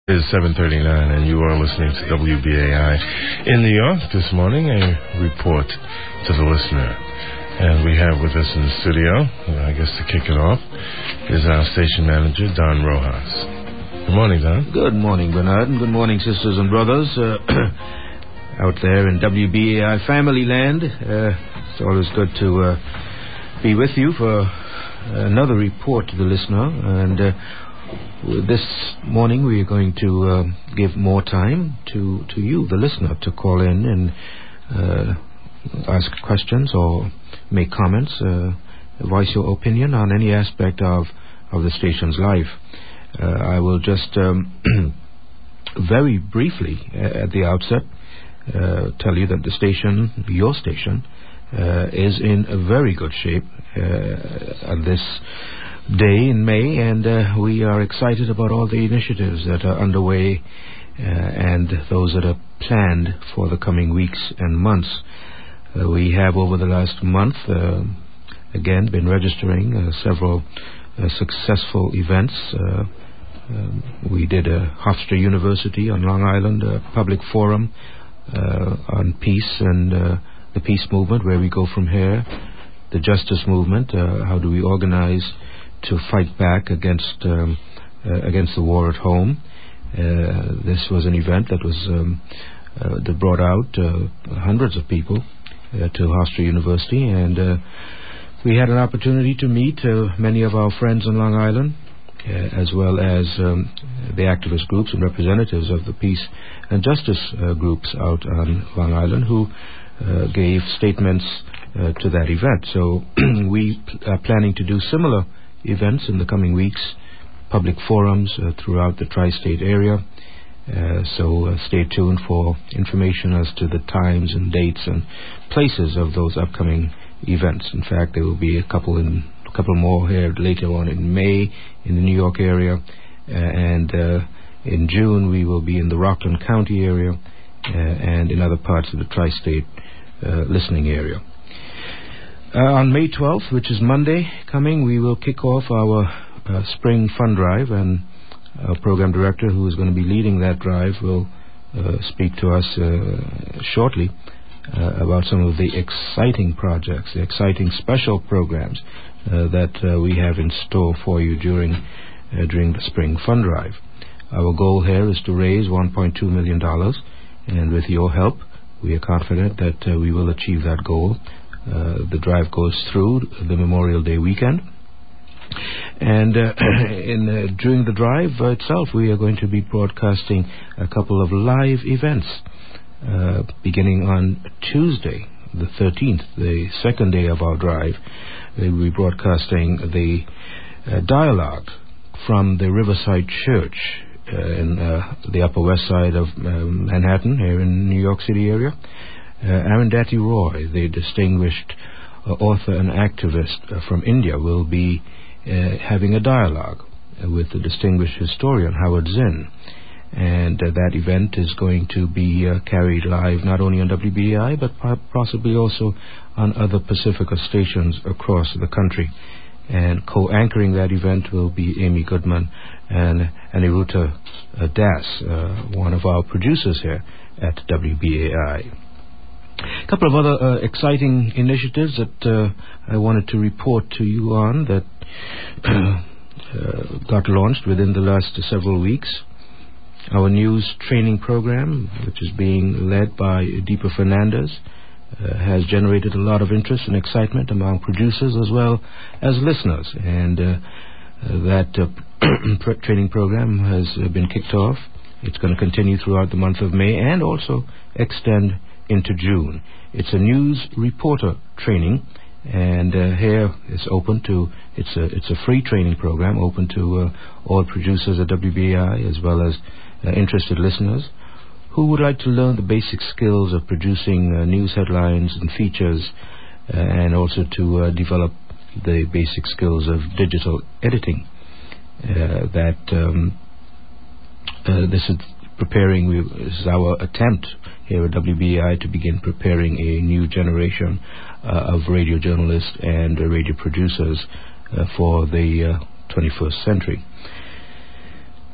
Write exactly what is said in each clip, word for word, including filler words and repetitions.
It is seven thirty-nine, and you are listening to W B A I in New York this morning. A report to the listener, and we have with us in the studio, I guess to kick it off, is our station manager, Don Rojas. Good morning, Don. Good morning, Bernard, and good morning, sisters and brothers uh, out there in W B A I family land. Uh, it's always good to uh, be with you for another report to the listener, and uh, this morning we are going to uh, give more time to, to you, the listener, to call in and uh, ask questions or make comments, uh, voice your opinion on any aspect of, of the station's life. Uh, I will just um, very briefly uh, at the outset uh, tell you that the station, your station, uh, is in a very good shape uh, at this day in May, and uh, we are excited about all the initiatives that are underway uh, and those that are planned for the coming weeks and months. Uh, we have over the last month uh, again been registering uh, several uh, successful events. Uh, um, we did a Hofstra University on Long Island, a public forum uh, on peace and uh, the peace movement, where we go from here. The justice movement, uh, how do we organize to fight back against um, uh, against the war at home. Uh, this was an event that was um, uh, that brought out uh, hundreds of people uh, to Hofstra University, and uh, we had an opportunity to meet uh, many of our friends on Long Island, uh, as well as um, the activist groups and representatives of the peace and justice uh, groups out on Long Island, who uh, gave statements uh, to that event. So we are planning to do similar events in the coming weeks, public forums uh, throughout the tri-state area. Uh, so uh, stay tuned for information as to the times and dates and places of those upcoming events. In fact, there will be a couple in a couple more here later on in May in the New York area, uh, and uh, in June we will be in the Rockland County area uh, and in other parts of the tri-state uh, listening area. Uh, on May twelfth, which is Monday coming, we will kick off our uh, spring fund drive, and our program director, who is going to be leading that drive, will uh, speak to us uh, shortly uh, about some of the exciting projects, the exciting special programs uh, that uh, we have in store for you during uh, during the spring fund drive. Our goal here is to raise one point two million dollars, and with your help, we are confident that uh, we will achieve that goal. Uh, the drive goes through the Memorial Day weekend, and uh, in uh, during the drive uh, itself, we are going to be broadcasting a couple of live events uh, beginning on Tuesday, the thirteenth, the second day of our drive. We will be broadcasting the uh, dialogue from the Riverside Church uh, in uh, the Upper West Side of um, Manhattan, here in the New York City area. Uh, Arundhati Roy, the distinguished uh, author and activist uh, from India, will be uh, having a dialogue uh, with the distinguished historian Howard Zinn. And uh, that event is going to be uh, carried live not only on W B A I, but possibly also on other Pacifica stations across the country. And co-anchoring that event will be Amy Goodman and Aniruddha uh, Das, uh, one of our producers here at W B A I. A couple of other uh, exciting initiatives that uh, I wanted to report to you on that uh, got launched within the last several weeks. Our news training program, which is being led by Deepa Fernandez, uh, has generated a lot of interest and excitement among producers as well as listeners. And uh, uh, that uh, training program has uh, been kicked off. It's going to continue throughout the month of May and also extend into June. It's a news reporter training, and uh, here it's open to it's a it's a free training program open to uh, all producers at W B A I as well as uh, interested listeners who would like to learn the basic skills of producing uh, news headlines and features, uh, and also to uh, develop the basic skills of digital editing. Uh, that um, uh, this is preparing. This is our attempt here at W B A I to begin preparing a new generation uh, of radio journalists and uh, radio producers uh, for the uh, twenty-first century.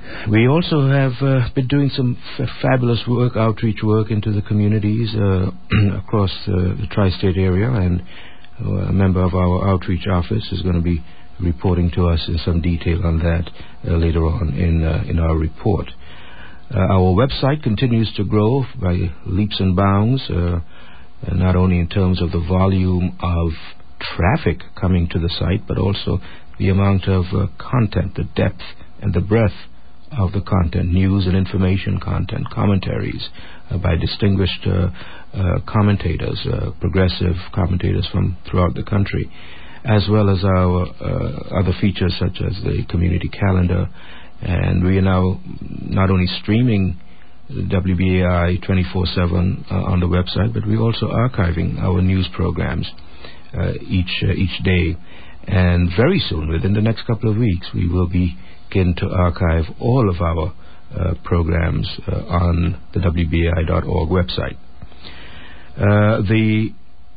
We also have uh, been doing some f- fabulous work, outreach work into the communities uh, across uh, the tri-state area, and uh, a member of our outreach office is going to be reporting to us in some detail on that uh, later on in uh, in our report. Uh, our website continues to grow by leaps and bounds, uh, not only in terms of the volume of traffic coming to the site, but also the amount of uh, content, the depth and the breadth of the content, news and information content, commentaries uh, by distinguished uh, uh, commentators, uh, progressive commentators from throughout the country, as well as our uh, other features such as the community calendar. And we are now not only streaming W B A I twenty-four seven uh, on the website, but we're also archiving our news programs uh, each uh, each day. And very soon, within the next couple of weeks, we will begin to archive all of our uh, programs uh, on the W B A I dot org website. Uh, the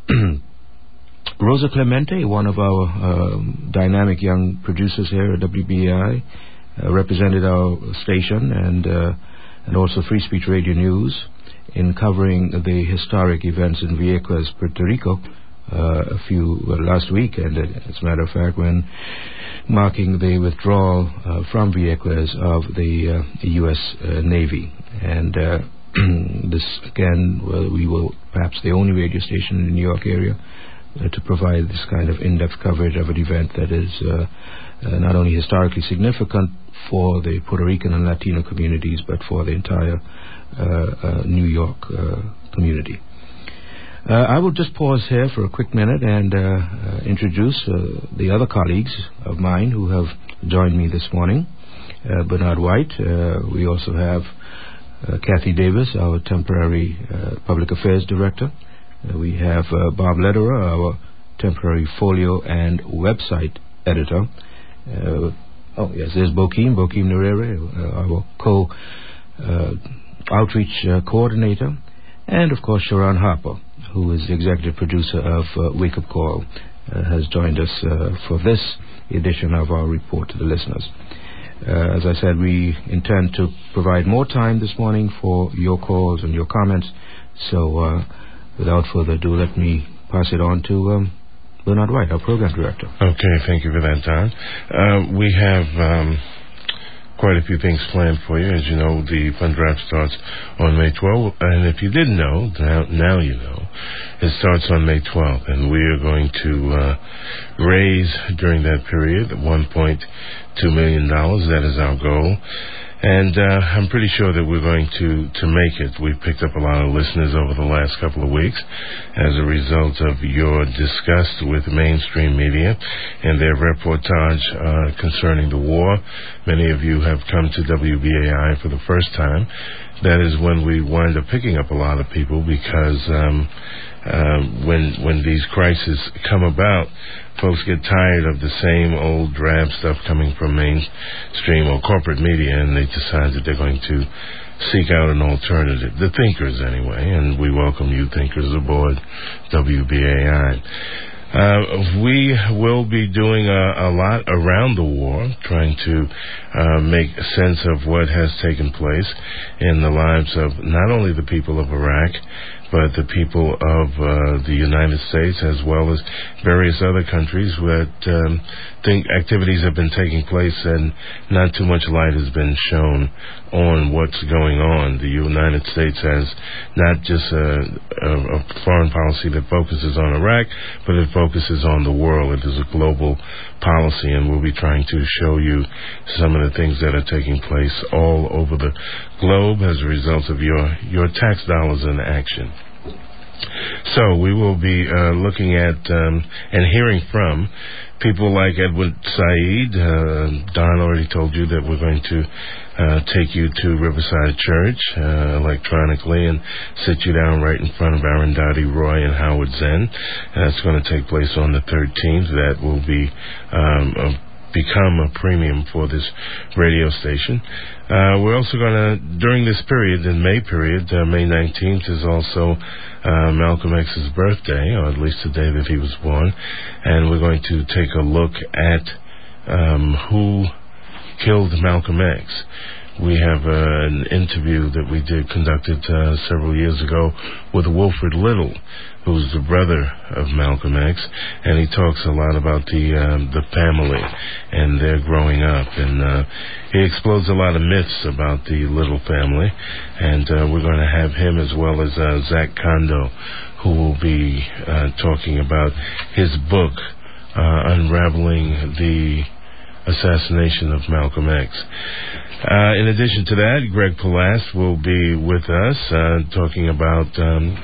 Rosa Clemente, one of our um, dynamic young producers here at W B A I, uh, represented our station and uh, and also Free Speech Radio News in covering the historic events in Vieques, Puerto Rico, uh, a few well, last week, and uh, as a matter of fact, when marking the withdrawal uh, from Vieques of the uh, U S Uh, Navy. And uh, this again, well, we will perhaps the only radio station in the New York area Uh, to provide this kind of in-depth coverage of an event that is uh, uh, not only historically significant for the Puerto Rican and Latino communities, but for the entire uh, uh, New York uh, community. Uh, I will just pause here for a quick minute and uh, uh, introduce uh, the other colleagues of mine who have joined me this morning. Uh, Bernard White. Uh, we also have uh, Kathy Davis, our temporary uh, Public Affairs Director. Uh, we have uh, Bob Lederer, our temporary folio and website editor. Uh, oh, yes, there's Bokeem, Bokeem Nerere, uh, our co-outreach uh, uh, coordinator. And, of course, Sharon Harper, who is the executive producer of uh, Wake Up Call, uh, has joined us uh, for this edition of our report to the listeners. Uh, as I said, we intend to provide more time this morning for your calls and your comments. So, uh, without further ado, let me pass it on to um, Bernard White, our program director. Okay, thank you for that, Don. Uh, we have um, quite a few things planned for you. As you know, the fund draft starts on May twelfth, and if you didn't know, now, now you know, it starts on May twelfth, and we are going to uh, raise during that period one point two million dollars. That is our goal. And uh, I'm pretty sure that we're going to, to make it. We've picked up a lot of listeners over the last couple of weeks as a result of your disgust with mainstream media and their reportage uh, concerning the war. Many of you have come to W B A I for the first time. That is when we wind up picking up a lot of people because um, uh, when when these crises come about, folks get tired of the same old drab stuff coming from mainstream or corporate media, and they decide that they're going to seek out an alternative. The thinkers, anyway, and we welcome you thinkers aboard W B A I. Uh, we will be doing a, a lot around the war, trying to uh, make sense of what has taken place in the lives of not only the people of Iraq, but the people of uh, the United States, as well as various other countries that um, think activities have been taking place and not too much light has been shown on what's going on. The United States has not just a, a, a foreign policy that focuses on Iraq, but it focuses on the world. It is a global policy, and we'll be trying to show you some of the things that are taking place all over the globe as a result of your, your tax dollars in action. So we will be uh, looking at um, and hearing from people like Edward Said. Uh, Don already told you that we're going to uh, take you to Riverside Church uh, electronically and sit you down right in front of Arundhati Roy and Howard Zen. That's going to take place on the thirteenth. That will be um, a become a premium for this radio station. Uh, we're also going to, during this period, the May period, uh, May nineteenth is also uh, Malcolm X's birthday, or at least the day that he was born, and we're going to take a look at um, who killed Malcolm X. we have uh, an interview that we did conducted uh, several years ago with Wilfred Little, who's the brother of Malcolm X, and he talks a lot about the um, the family and their growing up, and uh, he explodes a lot of myths about the Little family, and uh, we're going to have him as well as uh, Zach Kondo, who will be uh, talking about his book, uh, Unraveling the Assassination of Malcolm X. Uh, in addition to that, Greg Palast will be with us uh, talking about um,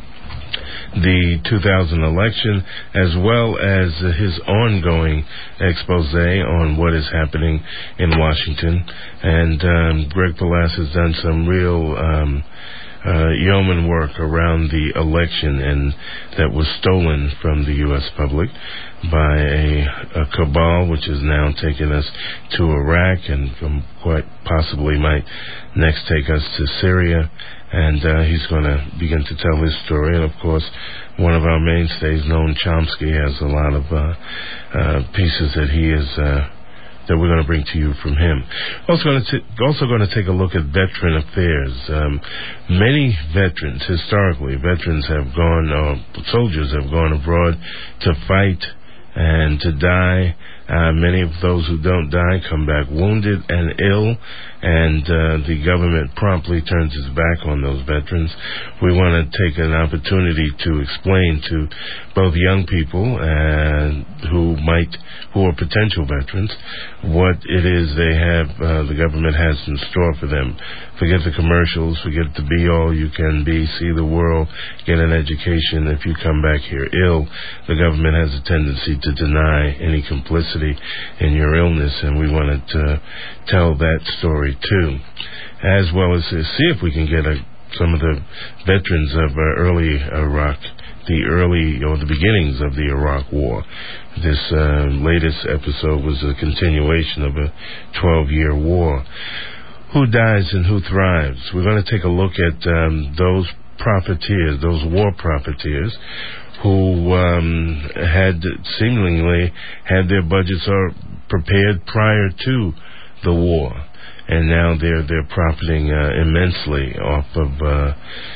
the two thousand election, as well as uh, his ongoing expose on what is happening in Washington. And um, Greg Palast has done some real um, uh, yeoman work around the election, and that was stolen from the U S public by a, a cabal which has now taken us to Iraq, and from quite possibly might next take us to Syria. And uh, he's going to begin to tell his story. And, of course, one of our mainstays, Noam Chomsky, has a lot of uh, uh, pieces that he is uh, that we're going to bring to you from him. Also going to t- also going to take a look at veteran affairs. Um, many veterans, historically, veterans have gone, or soldiers have gone abroad to fight and to die. Uh, many of those who don't die come back wounded and ill, and uh, the government promptly turns its back on those veterans. We want to take an opportunity to explain to both young people and who might, who are potential veterans, what it is they have, uh, the government has in store for them. Forget the commercials, forget the be all you can be, see the world, get an education. If you come back here ill, the government has a tendency to deny any complicity in your illness, and we want to tell that story too, as well as to see if we can get a, some of the veterans of uh, early Iraq, the early or the beginnings of the Iraq War. This uh, latest episode was a continuation of a twelve-year war. Who dies and who thrives? We're going to take a look at um, those profiteers, those war profiteers, who um, had seemingly had their budgets are prepared prior to the war, and now they're they're profiting uh, immensely off of uh,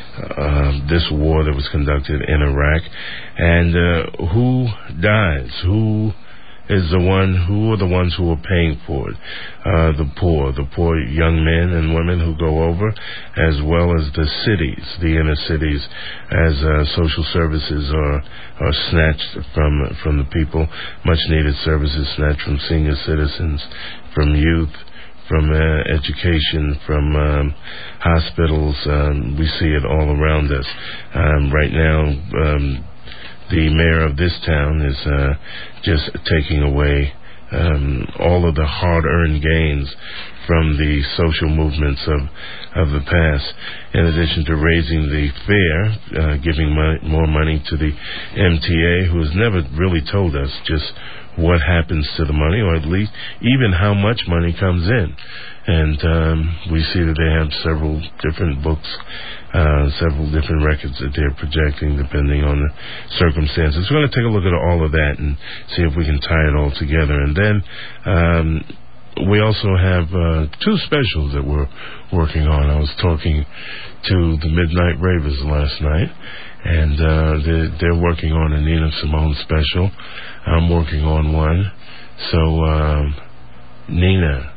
uh, this war that was conducted in Iraq. And uh, who dies? Who is the one? Who are the ones who are paying for it? Uh, the poor, the poor young men and women who go over, as well as the cities, the inner cities, as uh, social services are are snatched from from the people. Much needed services snatched from senior citizens, from youth, from uh, education, from um, hospitals. Um, we see it all around us. Um, right now, um, the mayor of this town is uh, just taking away um, all of the hard-earned gains from the social movements of, of the past, in addition to raising the fare, uh, giving money, more money to the M T A, who has never really told us just what happens to the money, or at least even how much money comes in. And um, we see that they have several different books, uh, several different records that they're projecting depending on the circumstances. We're going to take a look at all of that and see if we can tie it all together. And then um, we also have uh, two specials that we're working on. I was talking to the Midnight Ravers last night, and uh, they're, they're working on a Nina Simone special. I'm working on one. So um, Nina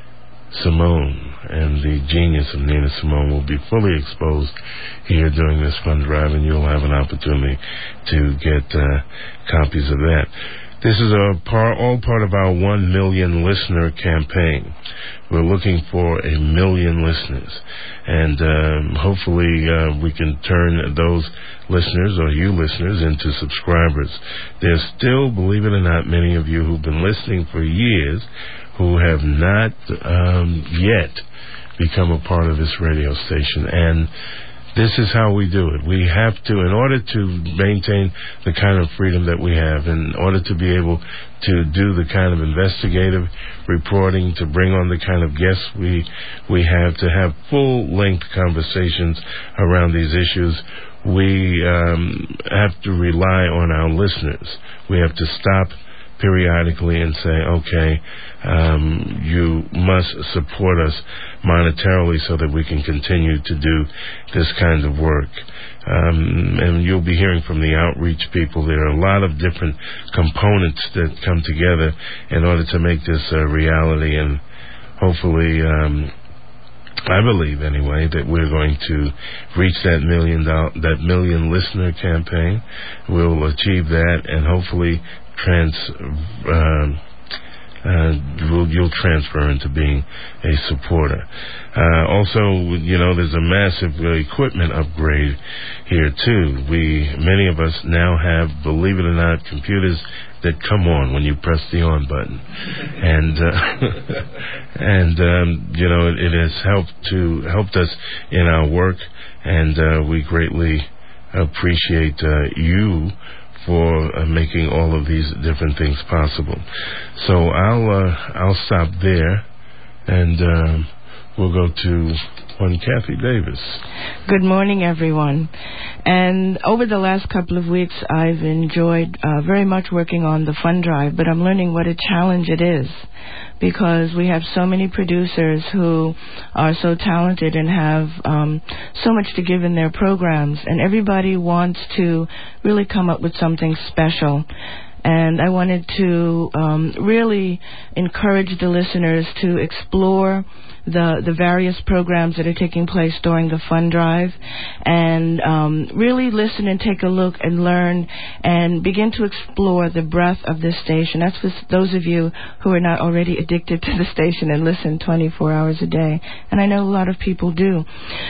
Simone and the genius of Nina Simone will be fully exposed here during this fund drive, and you'll have an opportunity to get uh, copies of that. This is a par, all part of our one million listener campaign. We're looking for a million listeners, and um, hopefully uh, we can turn those listeners, or you listeners, into subscribers. There's still, believe it or not, many of you who've been listening for years who have not um, yet become a part of this radio station, and this is how we do it. We have to, in order to maintain the kind of freedom that we have, in order to be able to do the kind of investigative reporting, to bring on the kind of guests we we have, to have full-length conversations around these issues, we um, have to rely on our listeners. We have to stop periodically and say, okay, um, you must support us monetarily so that we can continue to do this kind of work. Um, and you'll be hearing from the outreach people. There are a lot of different components that come together in order to make this a reality, and hopefully, um, I believe anyway, that we're going to reach that million dollar, that million listener campaign. We'll achieve that, and hopefully trans, um, uh, you'll, you'll transfer into being a supporter. Uh, also, you know, there's a massive uh, equipment upgrade here too. We, many of us now have, believe it or not, computers that come on when you press the on button, and uh, and um, you know, it, it has helped to helped us in our work, and uh, we greatly appreciate uh, you for uh, making all of these different things possible. So I'll uh, I'll stop there, and um, we'll go to one Kathy Davis. Good morning, everyone. And over the last couple of weeks, I've enjoyed uh, very much working on the fund drive, but I'm learning what a challenge it is, because we have so many producers who are so talented and have um, so much to give in their programs, and everybody wants to really come up with something special. And I wanted to um, really encourage the listeners to explore the the various programs that are taking place during the fund drive, and um, really listen and take a look and learn and begin to explore the breadth of this station. That's for those of you who are not already addicted to the station and listen twenty-four hours a day, and I know a lot of people do.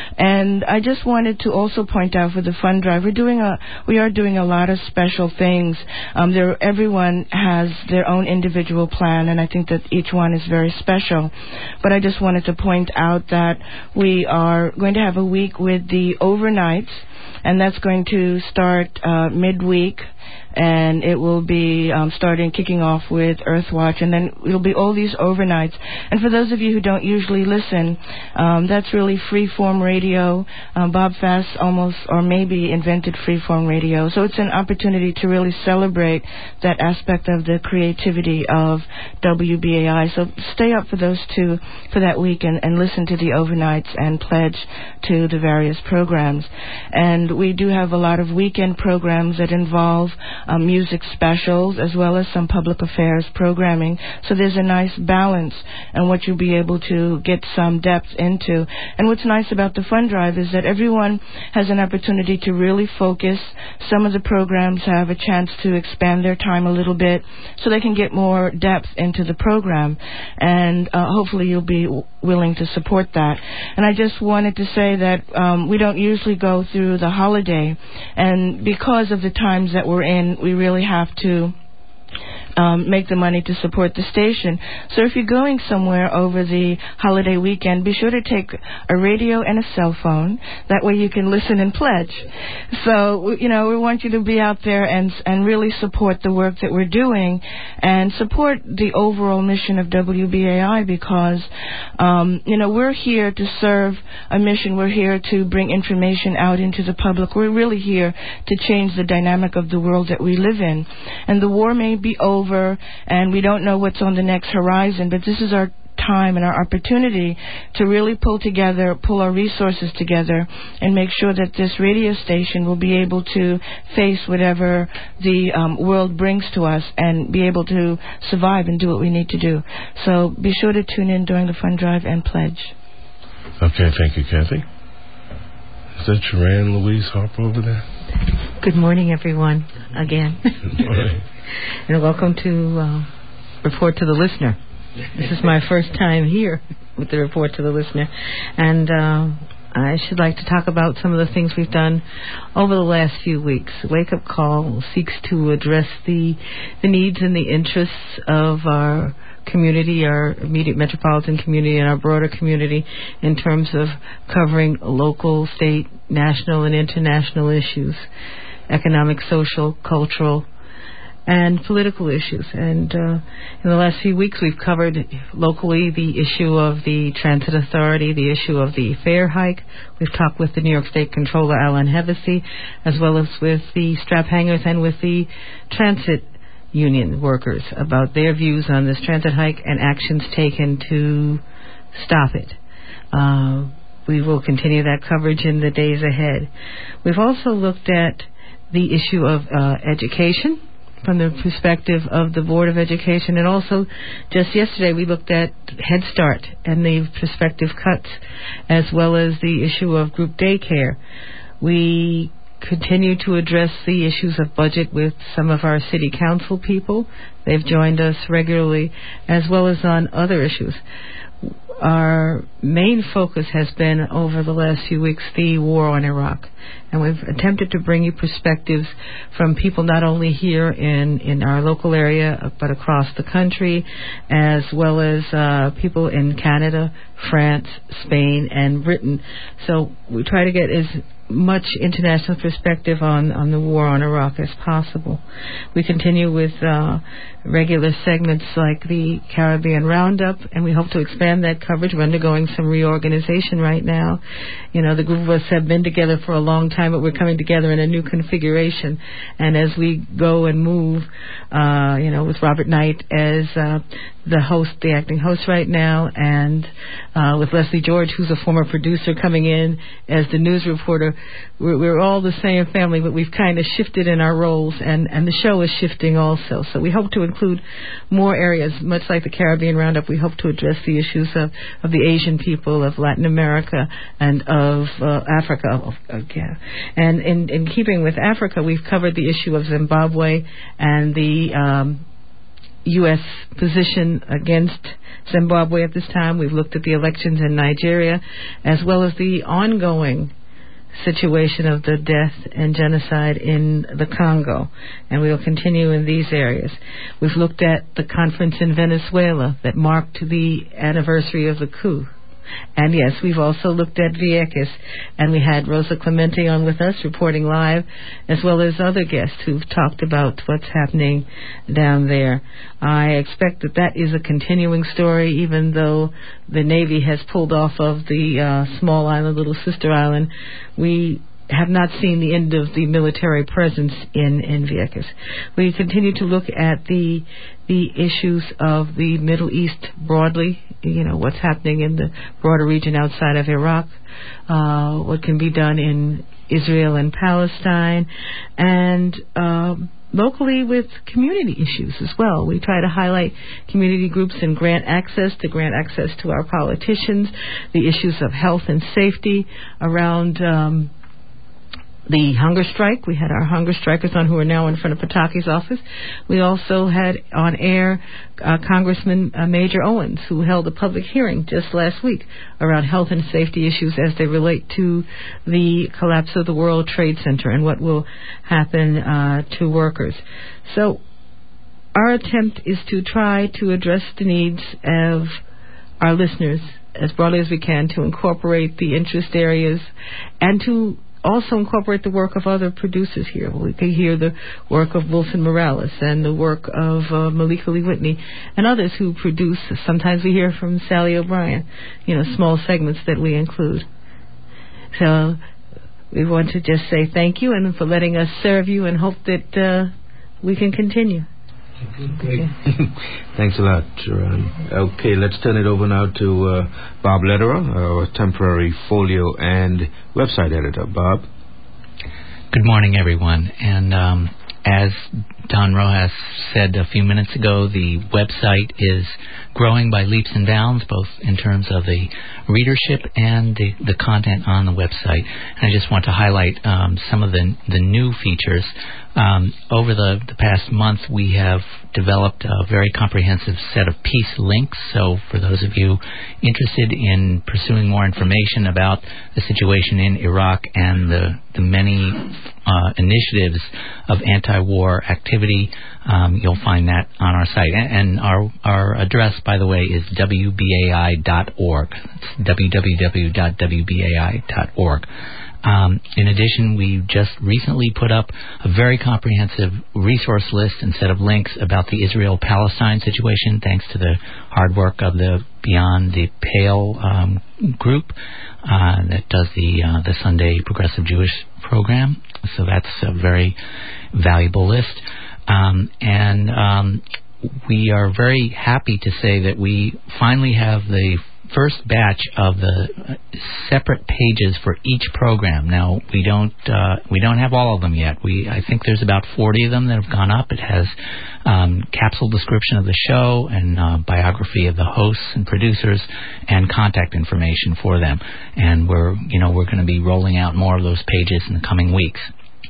And I just wanted to also point out for the fund drive, we're doing a we are doing a lot of special things. Um, there, everyone has their own individual plan, and I think that each one is very special. But I just wanted to point out that we are going to have a week with the overnights, and that's going to start uh, midweek, and it will be um, starting, kicking off with Earthwatch, and then it'll be all these overnights. And for those of you who don't usually listen, um, that's really freeform radio. Um, Bob Fass almost, or maybe invented freeform radio. So it's an opportunity to really celebrate that aspect of the creativity of W B A I. So stay up for those two for that week and, and listen to the overnights and pledge to the various programs. And we do have a lot of weekend programs that involve Um, music specials as well as some public affairs programming. So there's a nice balance in what you'll be able to get some depth into. And what's nice about the fund drive is that everyone has an opportunity to really focus. Some of the programs have a chance to expand their time a little bit so they can get more depth into the program. And uh, hopefully you'll be w- willing to support that. And I just wanted to say that um, we don't usually go through the holiday. And because of the times that we're in, we really have to Um, make the money to support the station. So if you're going somewhere over the holiday weekend, be sure to take a radio and a cell phone. That way you can listen and pledge. So, you know, we want you to be out there and and really support the work that we're doing and support the overall mission of W B A I, because, um, you know, we're here to serve a mission. We're here to bring information out into the public. We're really here to change the dynamic of the world that we live in. And the war may be over, Over, and we don't know what's on the next horizon, but this is our time and our opportunity to really pull together, pull our resources together, and make sure that this radio station will be able to face whatever the um, world brings to us and be able to survive and do what we need to do. So be sure to tune in during the fund drive and pledge. Okay, thank you, Kathy. Is that Sharon Louise Harper over there? Good morning, everyone, again. Good morning. And welcome to uh, Report to the Listener. This is my first time here with the Report to the Listener. And uh, I should like to talk about some of the things we've done over the last few weeks. Wake Up Call seeks to address the, the needs and the interests of our community, our immediate metropolitan community, and our broader community in terms of covering local, state, national, and international issues, economic, social, cultural, and political issues. And uh, in the last few weeks, we've covered locally the issue of the Transit Authority, the issue of the fare hike. We've talked with the New York State Controller, Alan Hevesy, as well as with the strap hangers and with the transit union workers about their views on this transit hike and actions taken to stop it. Uh, we will continue that coverage in the days ahead. We've also looked at the issue of uh, education from the perspective of the Board of Education, and also just yesterday we looked at Head Start and the prospective cuts, as well as the issue of group daycare. We continue to address the issues of budget with some of our city council people. They've joined us regularly, as well as on other issues. Our main focus has been, over the last few weeks, the war on Iraq. And we've attempted to bring you perspectives from people not only here in, in our local area, but across the country, as well as uh, people in Canada, France, Spain, and Britain. So we try to get as much international perspective on, on the war on Iraq as possible. We continue with uh, regular segments like the Caribbean Roundup, and we hope to expand that coverage. We're undergoing some reorganization right now. You know, the group of us have been together for a long time, but we're coming together in a new configuration. And as we go and move, uh, you know, with Robert Knight as uh, the host, the acting host right now, and uh, with Leslie George, who's a former producer, coming in as the news reporter, we're, we're all the same family, but we've kind of shifted in our roles, and, and the show is shifting also. So we hope to include more areas, much like the Caribbean Roundup. We hope to address the issues of, of the Asian people, of Latin America, and of uh, Africa. Of, uh, yeah. And in, in keeping with Africa, we've covered the issue of Zimbabwe and the um, U S position against Zimbabwe at this time. We've looked at the elections in Nigeria, as well as the ongoing situation of the death and genocide in the Congo, and we will continue in these areas. We've looked at the conference in Venezuela that marked the anniversary of the coup. And yes, we've also looked at Vieques, and we had Rosa Clemente on with us reporting live, as well as other guests who've talked about what's happening down there. I expect that that is a continuing story, even though the Navy has pulled off of the uh, small island, little sister island. We have not seen the end of the military presence in, in Vieques. We continue to look at the the issues of the Middle East broadly, you know, what's happening in the broader region outside of Iraq, uh, what can be done in Israel and Palestine, and um, locally with community issues as well. We try to highlight community groups and grant access to grant access to our politicians, the issues of health and safety around um, the hunger strike. We had our hunger strikers on who are now in front of Pataki's office. We also had on air uh, Congressman uh, Major Owens, who held a public hearing just last week around health and safety issues as they relate to the collapse of the World Trade Center and what will happen uh, to workers. So our attempt is to try to address the needs of our listeners as broadly as we can, to incorporate the interest areas and to also incorporate the work of other producers here. We can hear the work of Wilson Morales and the work of uh, Malika Lee Whitney and others who produce. Sometimes we hear from Sally O'Brien, you know, small segments that we include. So we want to just say thank you and for letting us serve you, and hope that uh, we can continue. Okay. Thanks a lot, Sharon. Okay, let's turn it over now to uh, Bob Lederer, our temporary folio and website editor. Bob? Good morning, everyone. And um, as Don Rojas said a few minutes ago, the website is growing by leaps and bounds, both in terms of the readership and the, the content on the website. And I just want to highlight um, some of the, the new features. Um, over the, the past month, we have developed a very comprehensive set of peace links. So for those of you interested in pursuing more information about the situation in Iraq and the, the many uh, initiatives of anti-war activity, um, you'll find that on our site. And, and our, our address, by the way, is w b a i dot org. It's w w w dot w b a i dot org. Um, in addition, we just recently put up a very comprehensive resource list and set of links about the Israel-Palestine situation, thanks to the hard work of the Beyond the Pale um, group uh, that does the uh, the Sunday Progressive Jewish program. So that's a very valuable list. Um, and um, we are very happy to say that we finally have the first batch of the separate pages for each program. Now we don't uh, we don't have all of them yet. We I think there's about forty of them that have gone up. It has um, capsule description of the show and uh, biography of the hosts and producers and contact information for them. And we're you know we're going to be rolling out more of those pages in the coming weeks.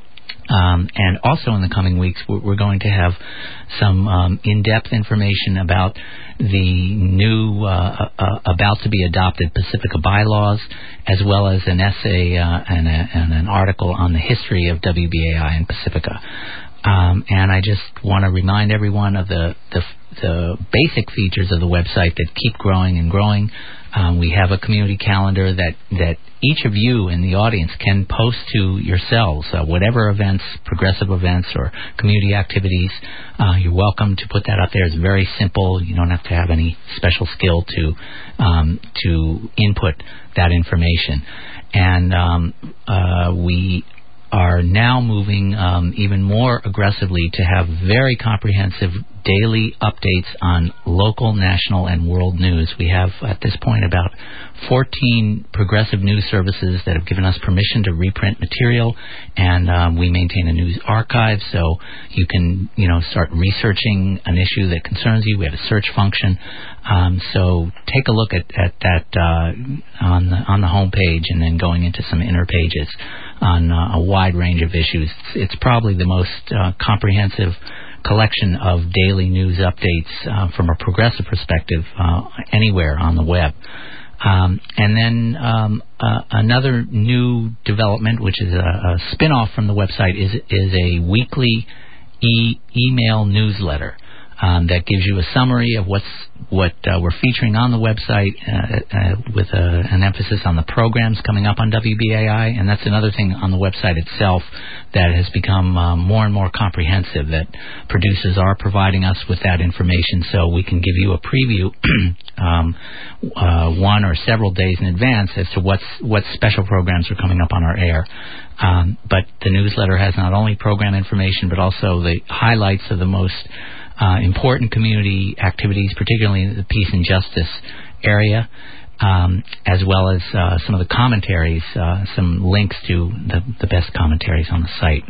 Um, and also in the coming weeks, we're going to have some um, in-depth information about the new, uh, uh, about-to-be adopted Pacifica bylaws, as well as an essay uh, and, a, and an article on the history of W B A I and Pacifica. Um, and I just want to remind everyone of the, the the basic features of the website that keep growing and growing. Um, we have a community calendar that, that each of you in the audience can post to yourselves, uh, whatever events, progressive events or community activities. Uh, you're welcome to put that up there. It's very simple. You don't have to have any special skill to um, to input that information. And um, uh, we are now moving um, even more aggressively to have very comprehensive daily updates on local, national, and world news. We have, at this point, about fourteen progressive news services that have given us permission to reprint material, and um, we maintain a news archive, so you can, you know, start researching an issue that concerns you. We have a search function. Um, so take a look at, at that uh, on the on the home page, and then going into some inner pages on uh, a wide range of issues. It's, it's probably the most uh, comprehensive collection of daily news updates uh, from a progressive perspective uh, anywhere on the web. Um, and then um, uh, another new development, which is a, a spin-off from the website, is is a weekly e- email newsletter um, that gives you a summary of what's what uh, we're featuring on the website, uh, uh, with a, an emphasis on the programs coming up on W B A I. And that's another thing on the website itself that has become uh, more and more comprehensive, that producers are providing us with that information so we can give you a preview um, uh, one or several days in advance as to what's what special programs are coming up on our air. Um, but the newsletter has not only program information, but also the highlights of the most uh, important community activities, particularly in the peace and justice area, um, as well as uh, some of the commentaries, uh, some links to the, the best commentaries on the site.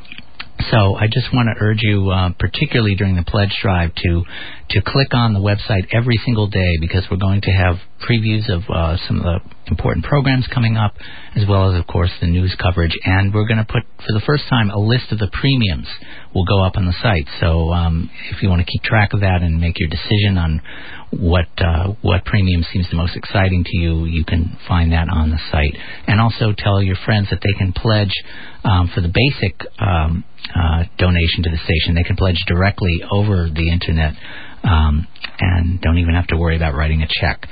So I just want to urge you, uh, particularly during the pledge drive, to to click on the website every single day, because we're going to have previews of uh, some of the important programs coming up, as well as, of course, the news coverage. And we're going to put, for the first time, a list of the premiums will go up on the site. So um, if you want to keep track of that and make your decision on what uh, what premium seems the most exciting to you, you can find that on the site. And also tell your friends that they can pledge um, for the basic um, uh, donation to the station. They can pledge directly over the Internet um, and don't even have to worry about writing a check.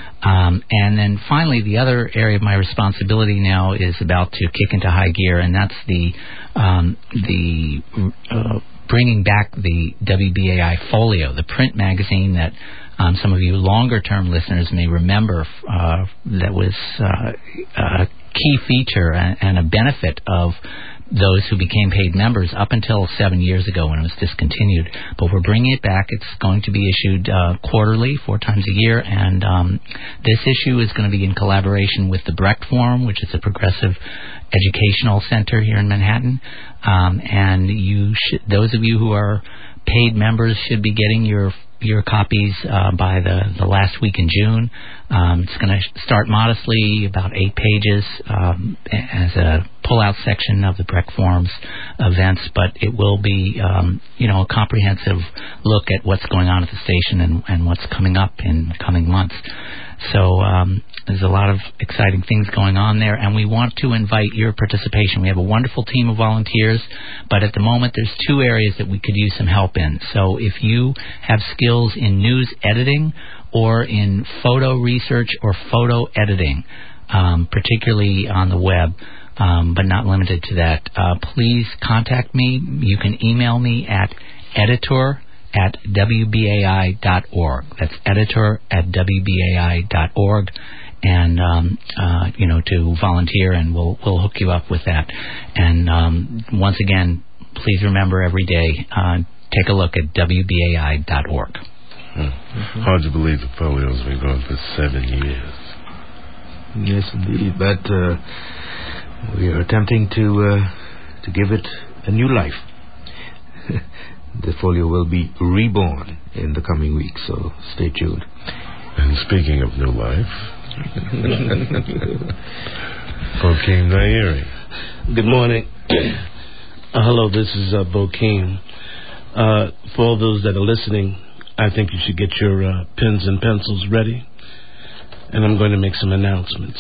Um, and then finally, the other area of my responsibility now is about to kick into high gear, and that's the um, the uh, bringing back the W B A I Folio, the print magazine that um, some of you longer-term listeners may remember, uh, that was uh, a key feature and, and a benefit of those who became paid members up until seven years ago when it was discontinued. But we're bringing it back. It's going to be issued uh, quarterly, four times a year, and um, this issue is going to be in collaboration with the Brecht Forum, which is a progressive educational center here in Manhattan. Um, and you should, those of you who are paid members should be getting your your copies uh, by the, the last week in June. Um, it's going to start modestly, about eight pages, um, as a pull-out section of the Brecht Forum's events, but it will be, um, you know, a comprehensive look at what's going on at the station and, and what's coming up in coming months. So um, there's a lot of exciting things going on there, and we want to invite your participation. We have a wonderful team of volunteers, but at the moment there's two areas that we could use some help in. So if you have skills in news editing or in photo research or photo editing, um, particularly on the web, um, but not limited to that, uh, please contact me. You can email me at editor at W B A I dot org. That's editor at W B A I dot org. And, um, uh, you know, to volunteer, and we'll we'll hook you up with that. And um, once again, please remember every day, uh, take a look at W B A I dot org. Hmm. Mm-hmm. Hard to believe the polio's been going for seven years. Yes, indeed. But uh, we are attempting to uh, to give it a new life. The polio will be reborn in the coming weeks, so stay tuned. And speaking of new life, Bokeem Nairi. Good morning. Uh, hello, this is uh, Bokeem. Uh, for all those that are listening, I think you should get your uh, pens and pencils ready, and I'm going to make some announcements.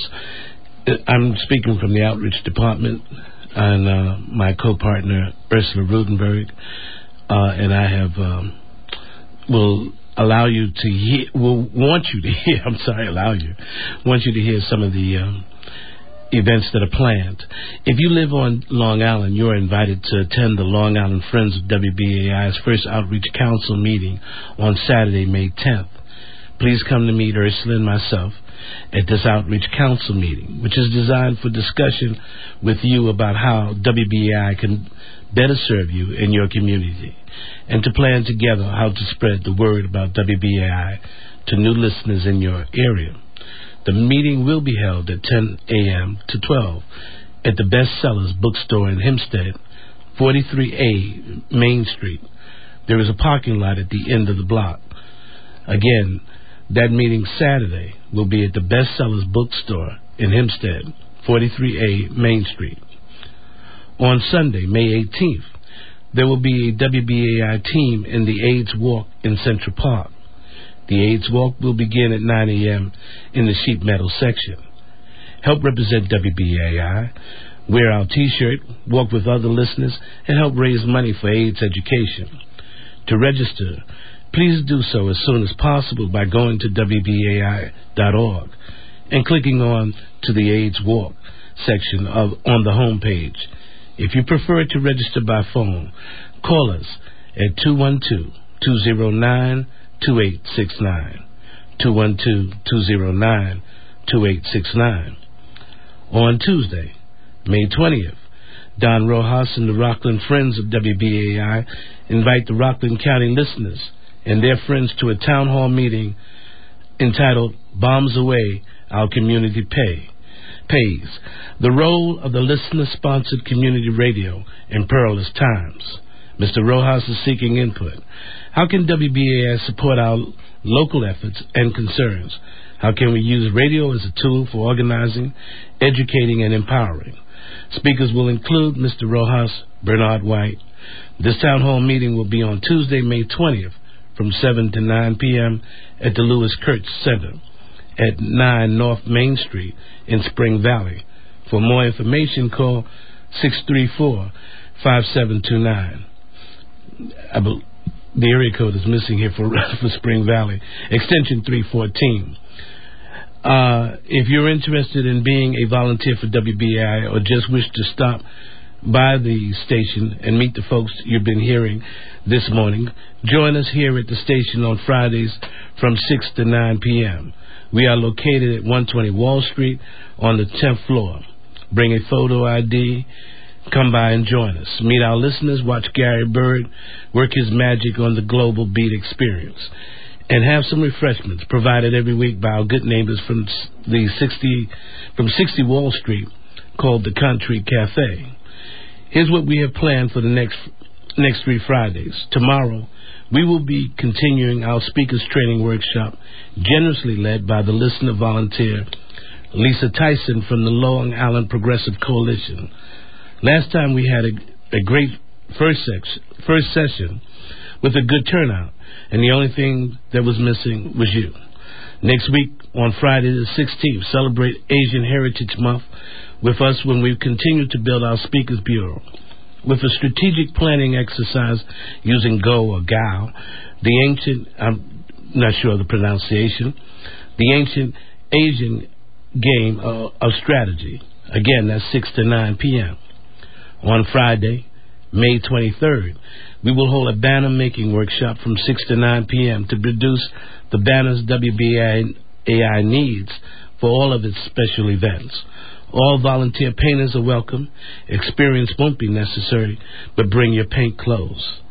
I'm speaking from the Outreach Department, and uh, my co-partner, Ursula Rudenberg, uh, and I have, um, will allow you to hear, will want you to hear, I'm sorry, allow you, want you to hear some of the um, events that are planned. If you live on Long Island, you're invited to attend the Long Island Friends of W B A I's first Outreach Council meeting on Saturday, May tenth. Please come to meet Ursula and myself at this Outreach Council meeting, which is designed for discussion with you about how W B A I can better serve you in your community, and to plan together how to spread the word about W B A I to new listeners in your area. The meeting will be held at ten a.m. to twelve at the Bestsellers Bookstore in Hempstead, forty-three A Main Street. There is a parking lot at the end of the block. Again, that meeting Saturday will be at the Bestsellers Bookstore in Hempstead, forty-three A Main Street. On Sunday, May eighteenth, there will be a W B A I team in the AIDS Walk in Central Park. The AIDS Walk will begin at nine a.m. in the sheet metal section. Help represent W B A I, wear our T-shirt, walk with other listeners, and help raise money for AIDS education. To register, please do so as soon as possible by going to W B A I dot org and clicking on to the AIDS Walk section of on the home page. If you prefer to register by phone, call us at two one two, two zero nine, two eight six nine, two one two, two zero nine, two eight six nine. On Tuesday, May twentieth, Don Rojas and the Rockland Friends of W B A I invite the Rockland County listeners and their friends to a town hall meeting entitled Bombs Away, Our Community Pay. Pays, the role of the listener-sponsored community radio in perilous times. Mister Rojas is seeking input. How can W B A I support our local efforts and concerns? How can we use radio as a tool for organizing, educating, and empowering? Speakers will include Mister Rojas, Bernard White. This town hall meeting will be on Tuesday, May twentieth, from seven to nine p.m. at the Lewis Kurtz Center at nine North Main Street in Spring Valley. For more information, call six three four, five seven two nine. I be, the area code is missing here for, for Spring Valley. Extension three fourteen. Uh, if you're interested in being a volunteer for W B A I or just wish to stop by the station and meet the folks you've been hearing this morning, join us here at the station on Fridays from six to nine p.m. We are located at one twenty Wall Street on the tenth floor. Bring a photo I D. Come by and join us. Meet our listeners. Watch Gary Bird work his magic on the Global Beat Experience. And have some refreshments provided every week by our good neighbors from the sixty from sixty Wall Street called the Country Cafe. Here's what we have planned for the next next three Fridays. Tomorrow, we will be continuing our speakers training workshop, generously led by the listener volunteer Lisa Tyson from the Long Island Progressive Coalition. Last time we had a, a great first, sex, first session with a good turnout, and the only thing that was missing was you. Next week, on Friday the sixteenth, celebrate Asian Heritage Month with us when we continue to build our Speakers Bureau. With a strategic planning exercise using Go or Gao, the ancient, I'm not sure of the pronunciation, the ancient Asian game uh, of strategy. Again, that's six to nine p.m. On Friday, May twenty-third, we will hold a banner making workshop from six to nine p.m. to produce the banners W B A I needs for all of its special events. All volunteer painters are welcome. Experience won't be necessary, but bring your paint clothes.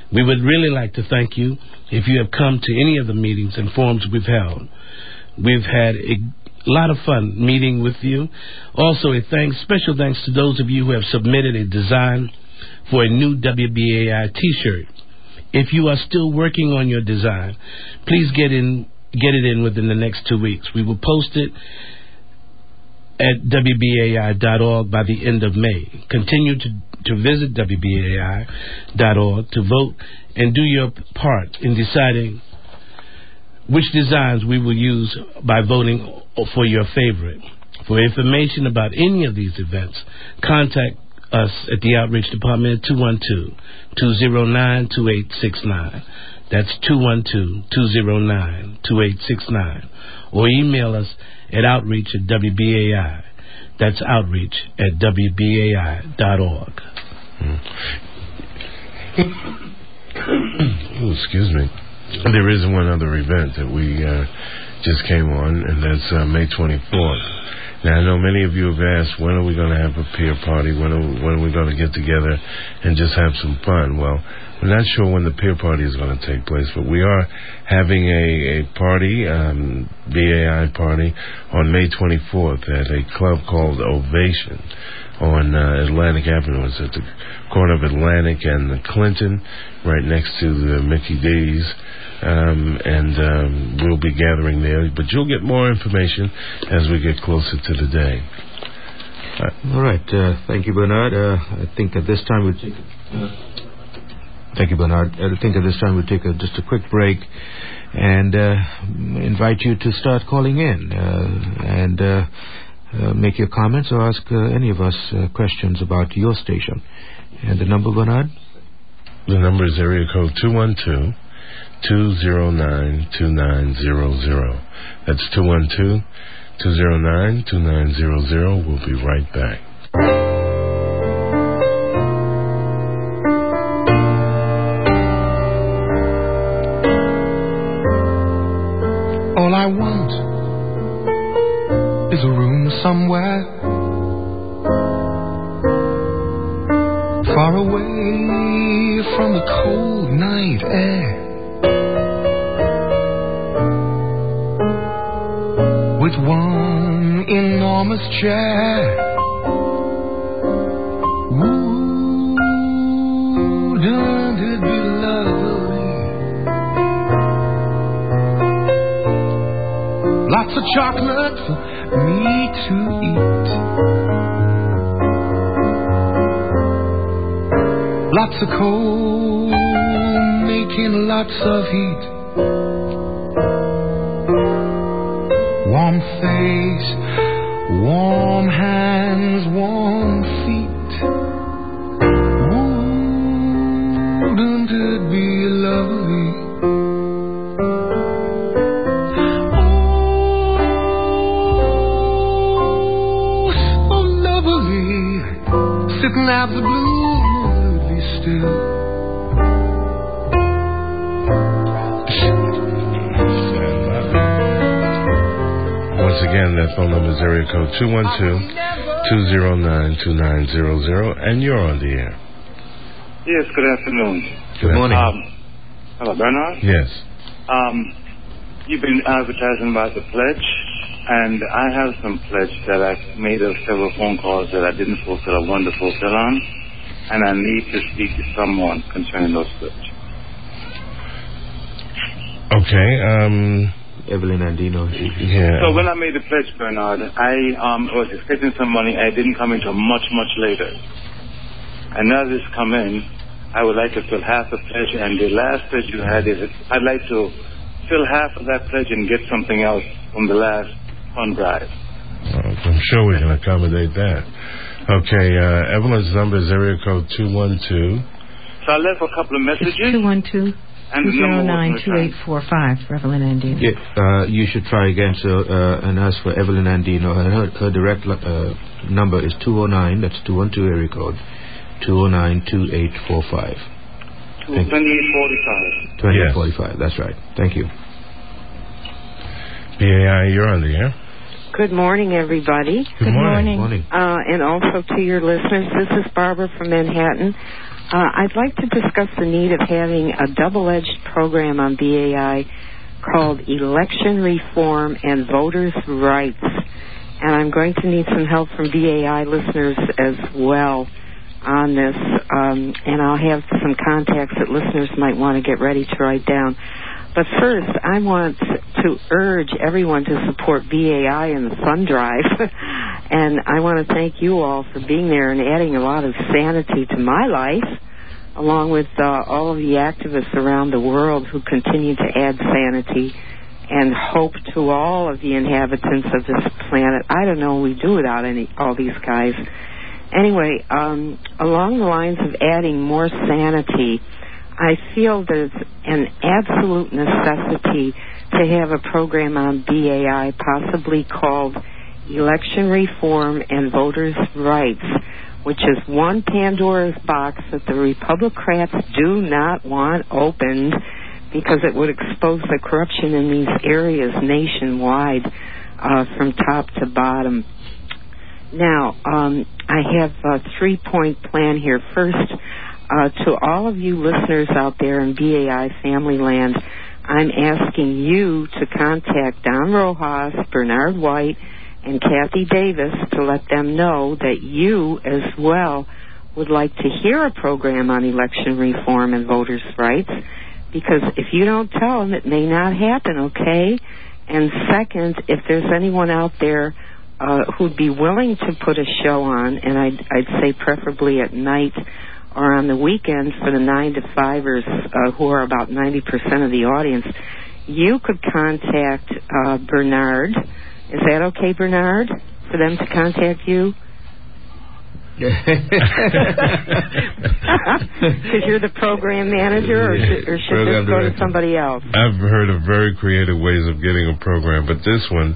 We would really like to thank you if you have come to any of the meetings and forums we've held. We've had a lot of fun meeting with you. Also, a thanks, special thanks to those of you who have submitted a design for a new W B A I T-shirt. If you are still working on your design, please get in, get it in within the next two weeks. We will post it at W B A I dot org by the end of May. Continue to, to visit W B A I dot org to vote and do your part in deciding which designs we will use by voting for your favorite. For information about any of these events, contact us at the Outreach Department at two one two, two zero nine, two eight six nine. That's two one two, two zero nine, two eight six nine. Or email us at outreach at W B A I. That's outreach at W B A I dot org. Mm. Oh, excuse me. There is one other event that we uh, just came on, and that's uh, May twenty-fourth. Now, I know many of you have asked, when are we going to have a peer party? When are, when are we going to get together and just have some fun? Well, we're not sure when the peer party is going to take place, but we are having a, a party, um, B A I party, on May twenty-fourth at a club called Ovation on uh, Atlantic Avenue. It's at the corner of Atlantic and the Clinton, right next to the Mickey D's. Um, and um, we'll be gathering there. But you'll get more information as we get closer to the day. Uh, All right. Uh, thank you, Bernard. Uh, I think at this time we'll take a, uh, Thank you, Bernard. I think at this time we'll take a, just a quick break and uh, invite you to start calling in uh, and uh, uh, make your comments or ask uh, any of us uh, questions about your station. And the number, Bernard? The number is area code two one two, two zero nine, two nine zero zero. That's two one two, two zero nine, two nine zero zero. We'll be right back. All I want is a room somewhere far away from the cold night air, with one enormous chair. Wouldn't it be lovely? Lots of chocolate for me to eat, lots of coal making lots of heat, warm face, warm hands, warm feet. Wouldn't it be lovely? Oh, so lovely, sitting at the blue movie still. Once again, that phone number is area code two one two, two zero nine, two nine zero zero, and you're on the air. Yes, good afternoon. Good morning. Um, hello, Bernard? Yes. Um, you've been advertising about the pledge, and I have some pledge that I made of several phone calls that I didn't fulfill, I wanted to fulfill on, and I need to speak to someone concerning those pledge. Okay, um... Evelyn Andino. Yeah. So when I made the pledge, Bernard, I um, was expecting some money. I didn't come until much, much later. And now this come in, I would like to fill half the pledge, and the last pledge you had is, I'd like to fill half of that pledge and get something else from the last fund drive. Well, I'm sure we can accommodate that. Okay, uh, Evelyn's number is area code two one two. So I left a couple of messages. two one two, two zero nine, two eight four five for Evelyn Andino. Yeah, uh, you should try again, so, uh, and ask for Evelyn Andino. Her, her direct uh, number is two oh nine, that's two one two area code, two oh nine, two eight four five. twenty-eight forty-five. twenty-eight forty-five, that's right. Thank you. B A I, you're on the air. Good morning, everybody. Good, Good morning. morning. Uh, and also to your listeners, this is Barbara from Manhattan. Uh, I'd like to discuss the need of having a double-edged program on B A I called Election Reform and Voters' Rights. And I'm going to need some help from B A I listeners as well on this. Um, and I'll have some contacts that listeners might want to get ready to write down. But first, I want to urge everyone to support B A I in the fund drive. And I want to thank you all for being there and adding a lot of sanity to my life, along with uh, all of the activists around the world who continue to add sanity and hope to all of the inhabitants of this planet. I don't know what we do without any all these guys. Anyway, um, along the lines of adding more sanity, I feel there's an absolute necessity to have a program on B A I, possibly called Election Reform and Voters' Rights, which is one Pandora's box that the Republicrats do not want opened because it would expose the corruption in these areas nationwide uh, from top to bottom. Now, um, I have a three-point plan here. First, uh, to all of you listeners out there in B A I family land, I'm asking you to contact Don Rojas, Bernard White, and Kathy Davis to let them know that you as well would like to hear a program on election reform and voters' rights, because if you don't tell them, it may not happen, okay? And second, if there's anyone out there uh, who'd be willing to put a show on, and I'd, I'd say preferably at night or on the weekend for the nine to fivers, uh, who are about ninety percent of the audience, you could contact uh, Bernard. Is that okay, Bernard, for them to contact you? Because you're the program manager, or should, or should this go to somebody else? I've heard of very creative ways of getting a program, but this one...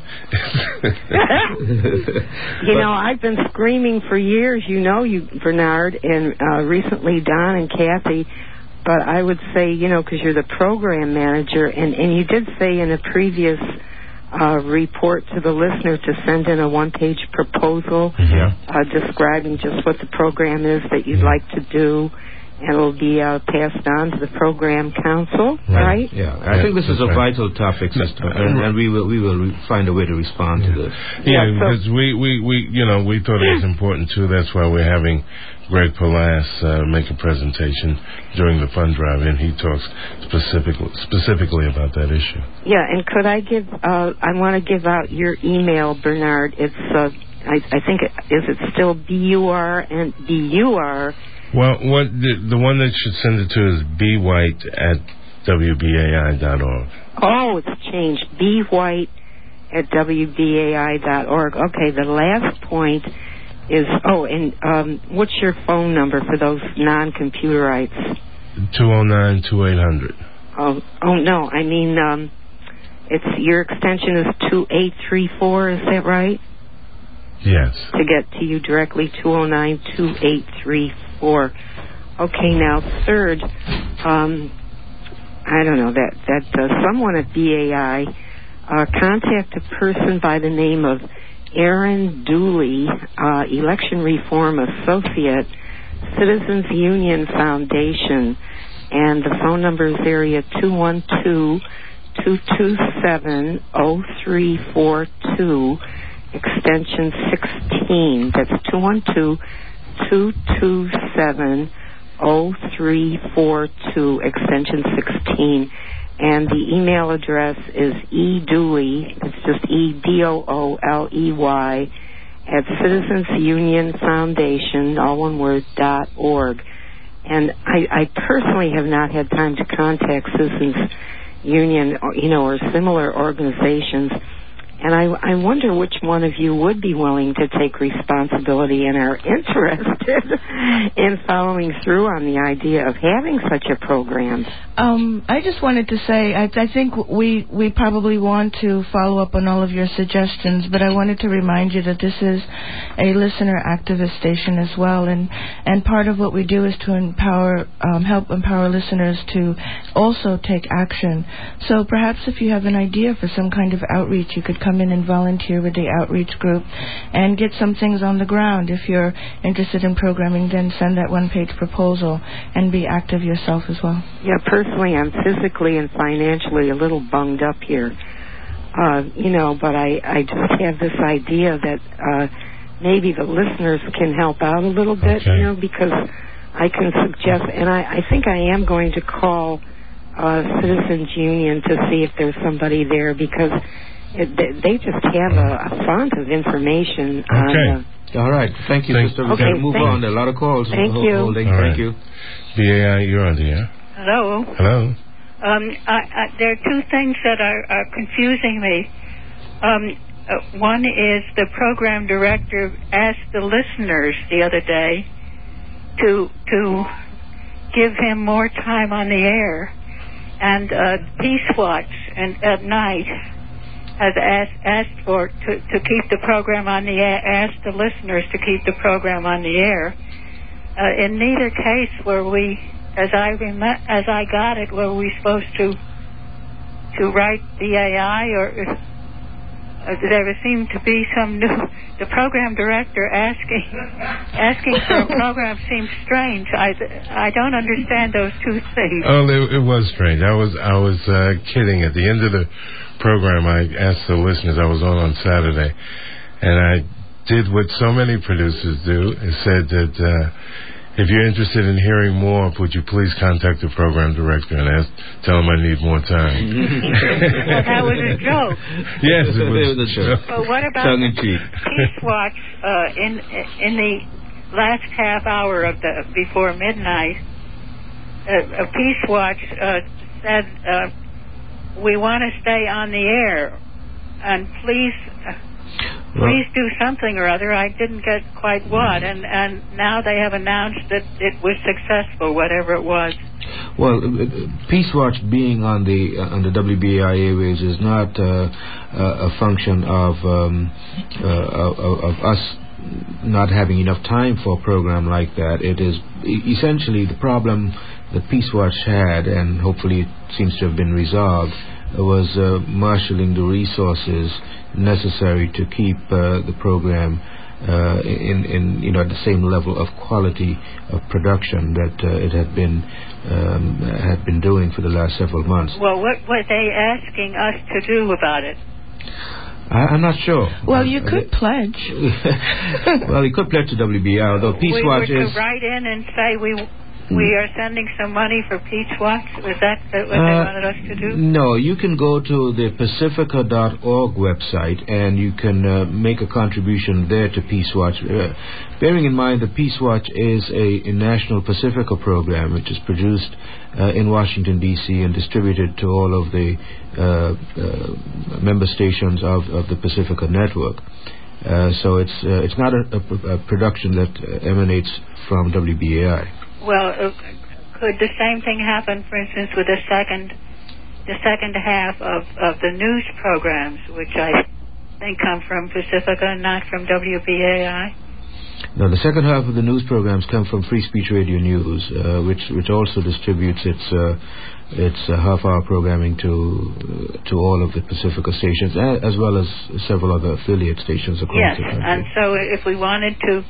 you know, I've been screaming for years, you know, you Bernard, and uh, recently Don and Kathy, but I would say, you know, because you're the program manager, and, and you did say in a previous... Uh, report to the listener to send in a one-page proposal yeah. uh, describing just what the program is that you'd like to do, and it'll be uh, passed on to the program council, right? right? Yeah, I yeah, think this is a right. vital topic, sister, and, and we will we will re- find a way to respond yeah. to this. Yeah, yeah so because we, we, we, you know, we thought it was important, too. That's why we're having Greg Palas uh, make a presentation during the fund drive, and he talks specifically specifically about that issue. Yeah, and could I give? Uh, I want to give out your email, Bernard. It's uh, I, I think it, is it still B U R and B U R. Well, what the, the one that should send it to is b white at w b a i dot org. Oh, it's changed. B white at w b a i dot org. Okay, the last point is, oh, and um, what's your phone number for those non-computerites? two oh nine, two eight hundred. Oh, oh no, I mean, um, it's your extension is two eight three four, is that right? Yes. To get to you directly, two oh nine, two eight three four. Okay, now, third, um, I don't know, that, that uh, someone at B A I uh, contact a person by the name of Aaron Dooley, uh, Election Reform Associate, Citizens Union Foundation, and the phone number is area two one two, two two seven, zero three four two, extension sixteen. That's two one two, two two seven, zero three four two, extension sixteen. And the email address is edooley, it's just E D O O L E Y, at Citizens Union Foundation, all one word, dot org. And I, I personally have not had time to contact Citizens Union, or, you know, or similar organizations. And I, I wonder which one of you would be willing to take responsibility and are interested in following through on the idea of having such a program. Um, I just wanted to say, I, I think we, we probably want to follow up on all of your suggestions, but I wanted to remind you that this is a listener activist station as well, and, and part of what we do is to empower, um, help empower listeners to also take action. So perhaps if you have an idea for some kind of outreach, you could come in and volunteer with the outreach group and get some things on the ground. If you're interested in programming, then send that one-page proposal and be active yourself as well. Yeah, personally, I'm physically and financially a little bunged up here. Uh, you know, but I, I just have this idea that uh, maybe the listeners can help out a little bit, okay. you know, because I can suggest, and I, I think I am going to call uh, Citizens Union to see if there's somebody there, because it, they just have a, a font of information. Okay. On, uh, All right. Thank you, Thank sister. We're okay, going to move on. There are a lot of calls. Thank Hold, you. Holding. All Thank right. you. B A I, you're on the air. Hello. Hello. Um, I, I, there are two things that are, are confusing me. Um, uh, one is the program director asked the listeners the other day to to give him more time on the air, and uh, Peace Watch and at night has asked asked for to, to keep the program on the air. Asked the listeners to keep the program on the air. Uh, in neither case were we, as I rem- as I got it, were we supposed to to write B A I, or uh, there seemed to be some new. The program director asking asking for a program seems strange. I, I don't understand those two things. Oh, it, it was strange. I was I was uh, kidding. At the end of the program, I asked the listeners. I was on on Saturday, and I did what so many producers do. I said that uh, if you're interested in hearing more, would you please contact the program director and ask, tell him I need more time. Well, that was a joke. Yes, it was, it was a joke. But what about Tongue in cheek. Peace Watch uh, in in the last half hour of the before midnight? Uh, uh, Peace Watch uh, said uh, we want to stay on the air, and please. Uh, Please do something or other. I didn't get quite what, and and now they have announced that it was successful, whatever it was. Well, uh, Peace Watch being on the uh, on the W B A I airwaves is not uh, uh, a function of um, uh, of, of us not having enough time for a program like that. It is essentially the problem that Peace Watch had, and hopefully it seems to have been resolved, was uh, marshalling the resources necessary to keep uh, the program uh, in, in you know at the same level of quality of production that uh, it had been um, had been doing for the last several months. Well, what were they asking us to do about it? I, I'm not sure. Well, you could pledge. Well, you could pledge to W B I, although Peace we Watch were to is. write in and say we. We are sending some money for Peace Watch. Was that what they Uh, wanted us to do? No, you can go to the pacifica dot org website and you can uh, make a contribution there to Peace Watch. Uh, bearing in mind that Peace Watch is a, a national Pacifica program which is produced uh, in Washington, D C and distributed to all of the uh, uh, member stations of, of the Pacifica Network. Uh, so it's uh, it's not a, a, a production that uh, emanates from W B A I. Well, uh, could the same thing happen, for instance, with the second, the second half of, of the news programs, which I think come from Pacifica, not from W B A I? No, the second half of the news programs come from Free Speech Radio News, uh, which which also distributes its uh, its uh, half-hour programming to uh, to all of the Pacifica stations, uh, as well as several other affiliate stations across Yes, the country. and so if we wanted to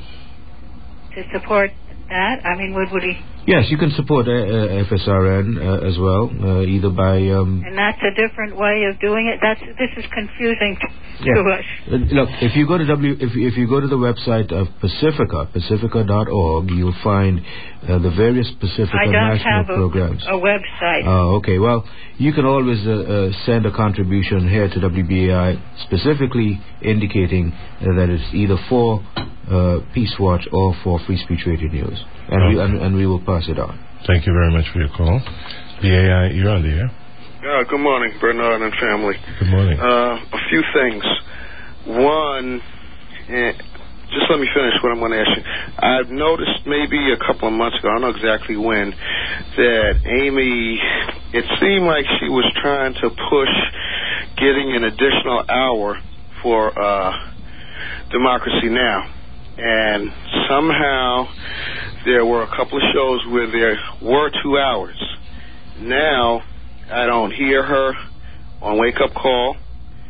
to support that, I mean, would would we? Yes, you can support uh, uh, F S R N uh, as well, uh, either by. Um, And that's a different way of doing it. That's this is confusing to, yeah. to us. Uh, look, if you go to W, if if you go to the website of Pacifica, pacifica dot org, you'll find uh, the various Pacifica I don't national have a, programs. a website. Oh, okay. Well, you can always uh, uh, send a contribution here to W B A I, specifically indicating uh, that it's either for uh, Peace Watch or for Free Speech Radio News, and, okay. we, and, and we will pass it on. Thank you very much for your call. B A I, you're on the air. Uh, good morning, Bernard and family. Good morning. Uh, a few things. One, eh, just let me finish what I'm going to ask you. I've noticed maybe a couple of months ago, I don't know exactly when, that Amy, it seemed like she was trying to push getting an additional hour for uh, Democracy Now! And somehow there were a couple of shows where there were two hours. Now I don't hear her on Wake Up Call,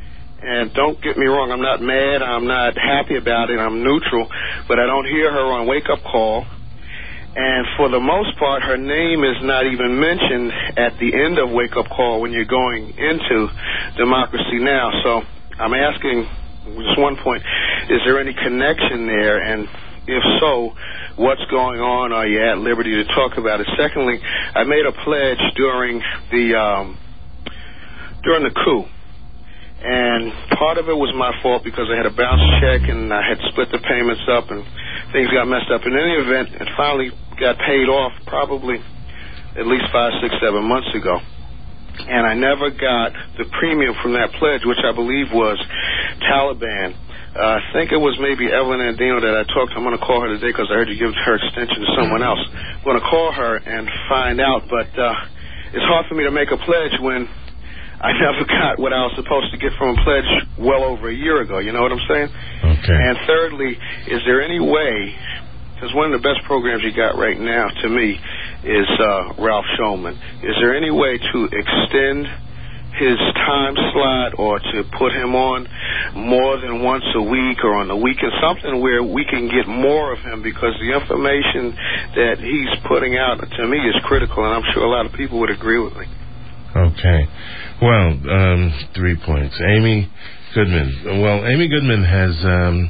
And don't get me wrong, I'm not mad, I'm not happy about it, I'm neutral, but I don't hear her on Wake Up Call. And for the most part, her name is not even mentioned at the end of Wake Up Call when you're going into Democracy Now! So I'm asking, just one point, is there any connection there? And if so, what's going on? Are you at liberty to talk about it? Secondly, I made a pledge during the um, during the coup, and part of it was my fault because I had a bounce check and I had split the payments up and things got messed up. In any event, it finally got paid off probably at least five, six, seven months ago. And I never got the premium from that pledge, which I believe was Taliban. Uh, I think it was maybe Evelyn Andino that I talked to. I'm going to call her today because I heard you give her extension to someone else. I'm going to call her and find out, but uh, it's hard for me to make a pledge when I never got what I was supposed to get from a pledge well over a year ago. You know what I'm saying? Okay. And thirdly, is there any way, because one of the best programs you got right now to me is uh, Ralph Shulman, is there any way to extend his time slot or to put him on more than once a week or on the weekend, something where we can get more of him, because the information that he's putting out to me is critical, and I'm sure a lot of people would agree with me. Okay. Well, um, three points. Amy Goodman. Well, Amy Goodman has, um,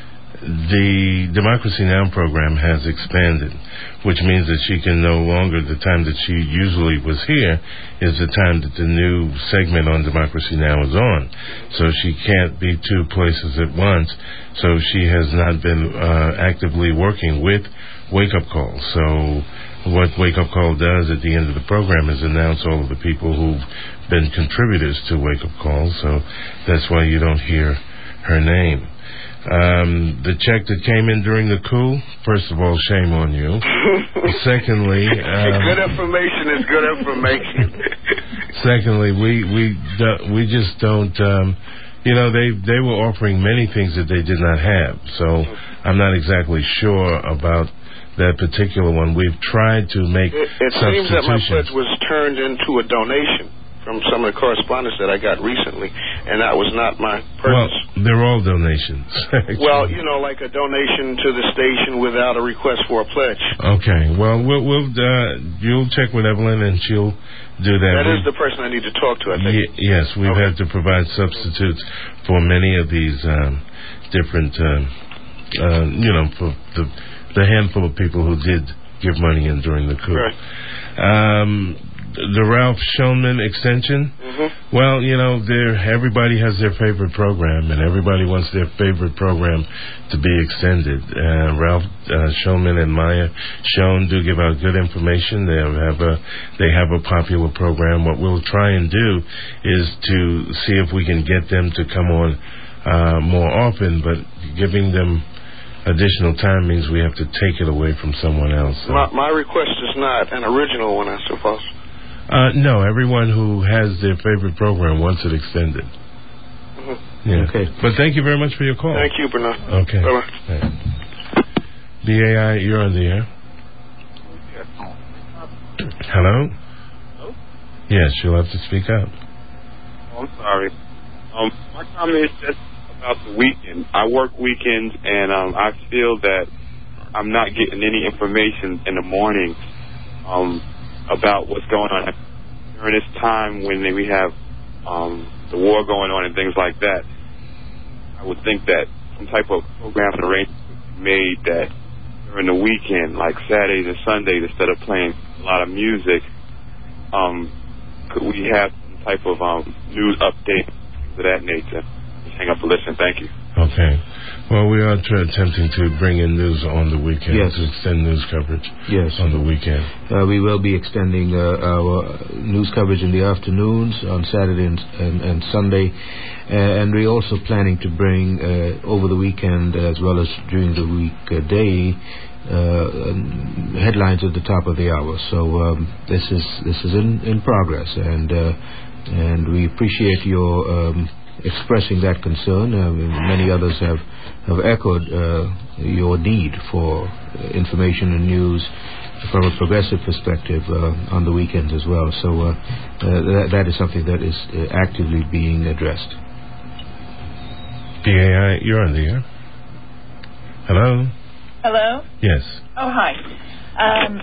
the Democracy Now! Program has expanded, which means that she can no longer, the time that she usually was here is the time that the new segment on Democracy Now! Is on. So she can't be two places at once. So she has not been uh, actively working with Wake Up Call. So what Wake Up Call does at the end of the program is announce all of the people who've been contributors to Wake Up Call. So that's why you don't hear her name. Um, the check that came in during the coup, first of all, shame on you. Secondly, um, good information is good information. Secondly, we we do, we just don't. Um, you know, they they were offering many things that they did not have. So I'm not exactly sure about that particular one. We've tried to make it, it seems that my pledge was turned into a donation from some of the correspondence that I got recently, and that was not my purpose. Well, they're all donations. Well, you know, like a donation to the station without a request for a pledge. Okay. Well, we'll, we'll uh, you'll check with Evelyn, and she'll do that. That we, is the person I need to talk to, I think. Y- yes, we've okay. had to provide substitutes for many of these um, different, um, uh, you know, for the, the handful of people who did give money in during the coup. Right. Um, the Ralph Shulman extension, mm-hmm. well, you know, everybody has their favorite program, and everybody wants their favorite program to be extended. Uh, Ralph uh, Shulman and Maya Schoen do give out good information. They have a they have a popular program. What we'll try and do is to see if we can get them to come on uh, more often, but giving them additional time means we have to take it away from someone else. So. My, my request is not an original one, I suppose. Uh, no, everyone who has their favorite program wants it extended. Mm-hmm. Yeah. Okay. But thank you very much for your call. Thank you, Bernard. Okay. Bye-bye. Right. B A I, you're on the air. Hello? Hello? Yes, you'll have to speak up. Oh, I'm sorry. Um, my comment is just about the weekend. I work weekends, and um, I feel that I'm not getting any information in the morning um, about what's going on during this time when we have um, the war going on and things like that. I would think that some type of program and arrangement would be made that during the weekend, like Saturdays and Sundays, instead of playing a lot of music, um, could we have some type of um, news update, things of that nature? Just hang up and listen. Thank you. Okay. Well, we are try- attempting to bring in news on the weekend, yes. to extend news coverage yes. on the weekend. Uh, we will be extending uh, our news coverage in the afternoons on Saturday and, and, and Sunday. Uh, and we're also planning to bring uh, over the weekend as well as during the weekday uh, headlines at the top of the hour. So um, this is this is in, in progress, and uh, and we appreciate your um, expressing that concern. Uh, many others have have echoed uh, your need for information and news from a progressive perspective uh, on the weekends as well. So uh, uh, that, that is something that is uh, actively being addressed. B A I, you're on the air. Hello? Hello? Yes. Oh, hi. Um,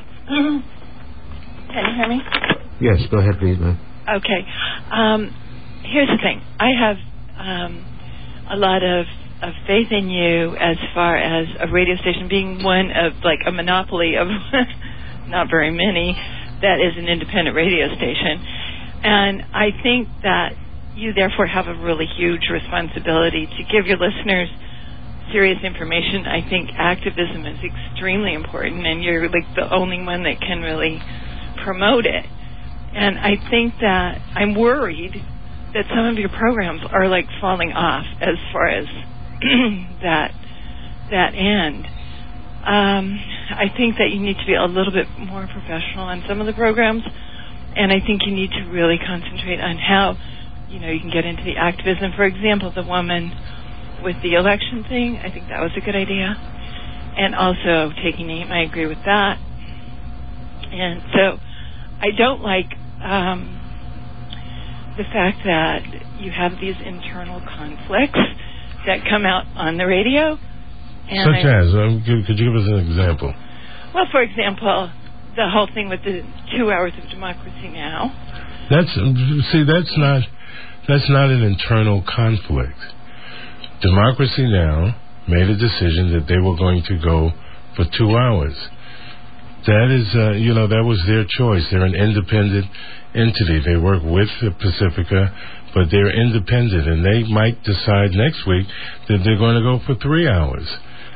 can you hear me? Yes, go ahead, please, ma'am. Okay. Um, here's the thing. I have um, a lot of, of faith in you as far as a radio station being one of, like, a monopoly of not very many that is an independent radio station. And I think that you therefore have a really huge responsibility to give your listeners serious information. I think activism is extremely important, and you're like the only one that can really promote it. And I think that I'm worried that some of your programs are like falling off as far as that that end. Um, I think that you need to be a little bit more professional on some of the programs, and I think you need to really concentrate on how, you know, you can get into the activism. For example, the woman with the election thing, I think that was a good idea. And also taking aim, I agree with that. And so I don't like um, the fact that you have these internal conflicts that come out on the radio. And Such I, as, um, could, could you give us an example? well, for example, the whole thing with the two hours of Democracy Now. That's see, that's not that's not an internal conflict. Democracy Now! Made a decision that they were going to go for two hours. That is, uh, you know, that was their choice. They're an independent entity. They work with Pacifica, but they're independent, and they might decide next week that they're going to go for three hours.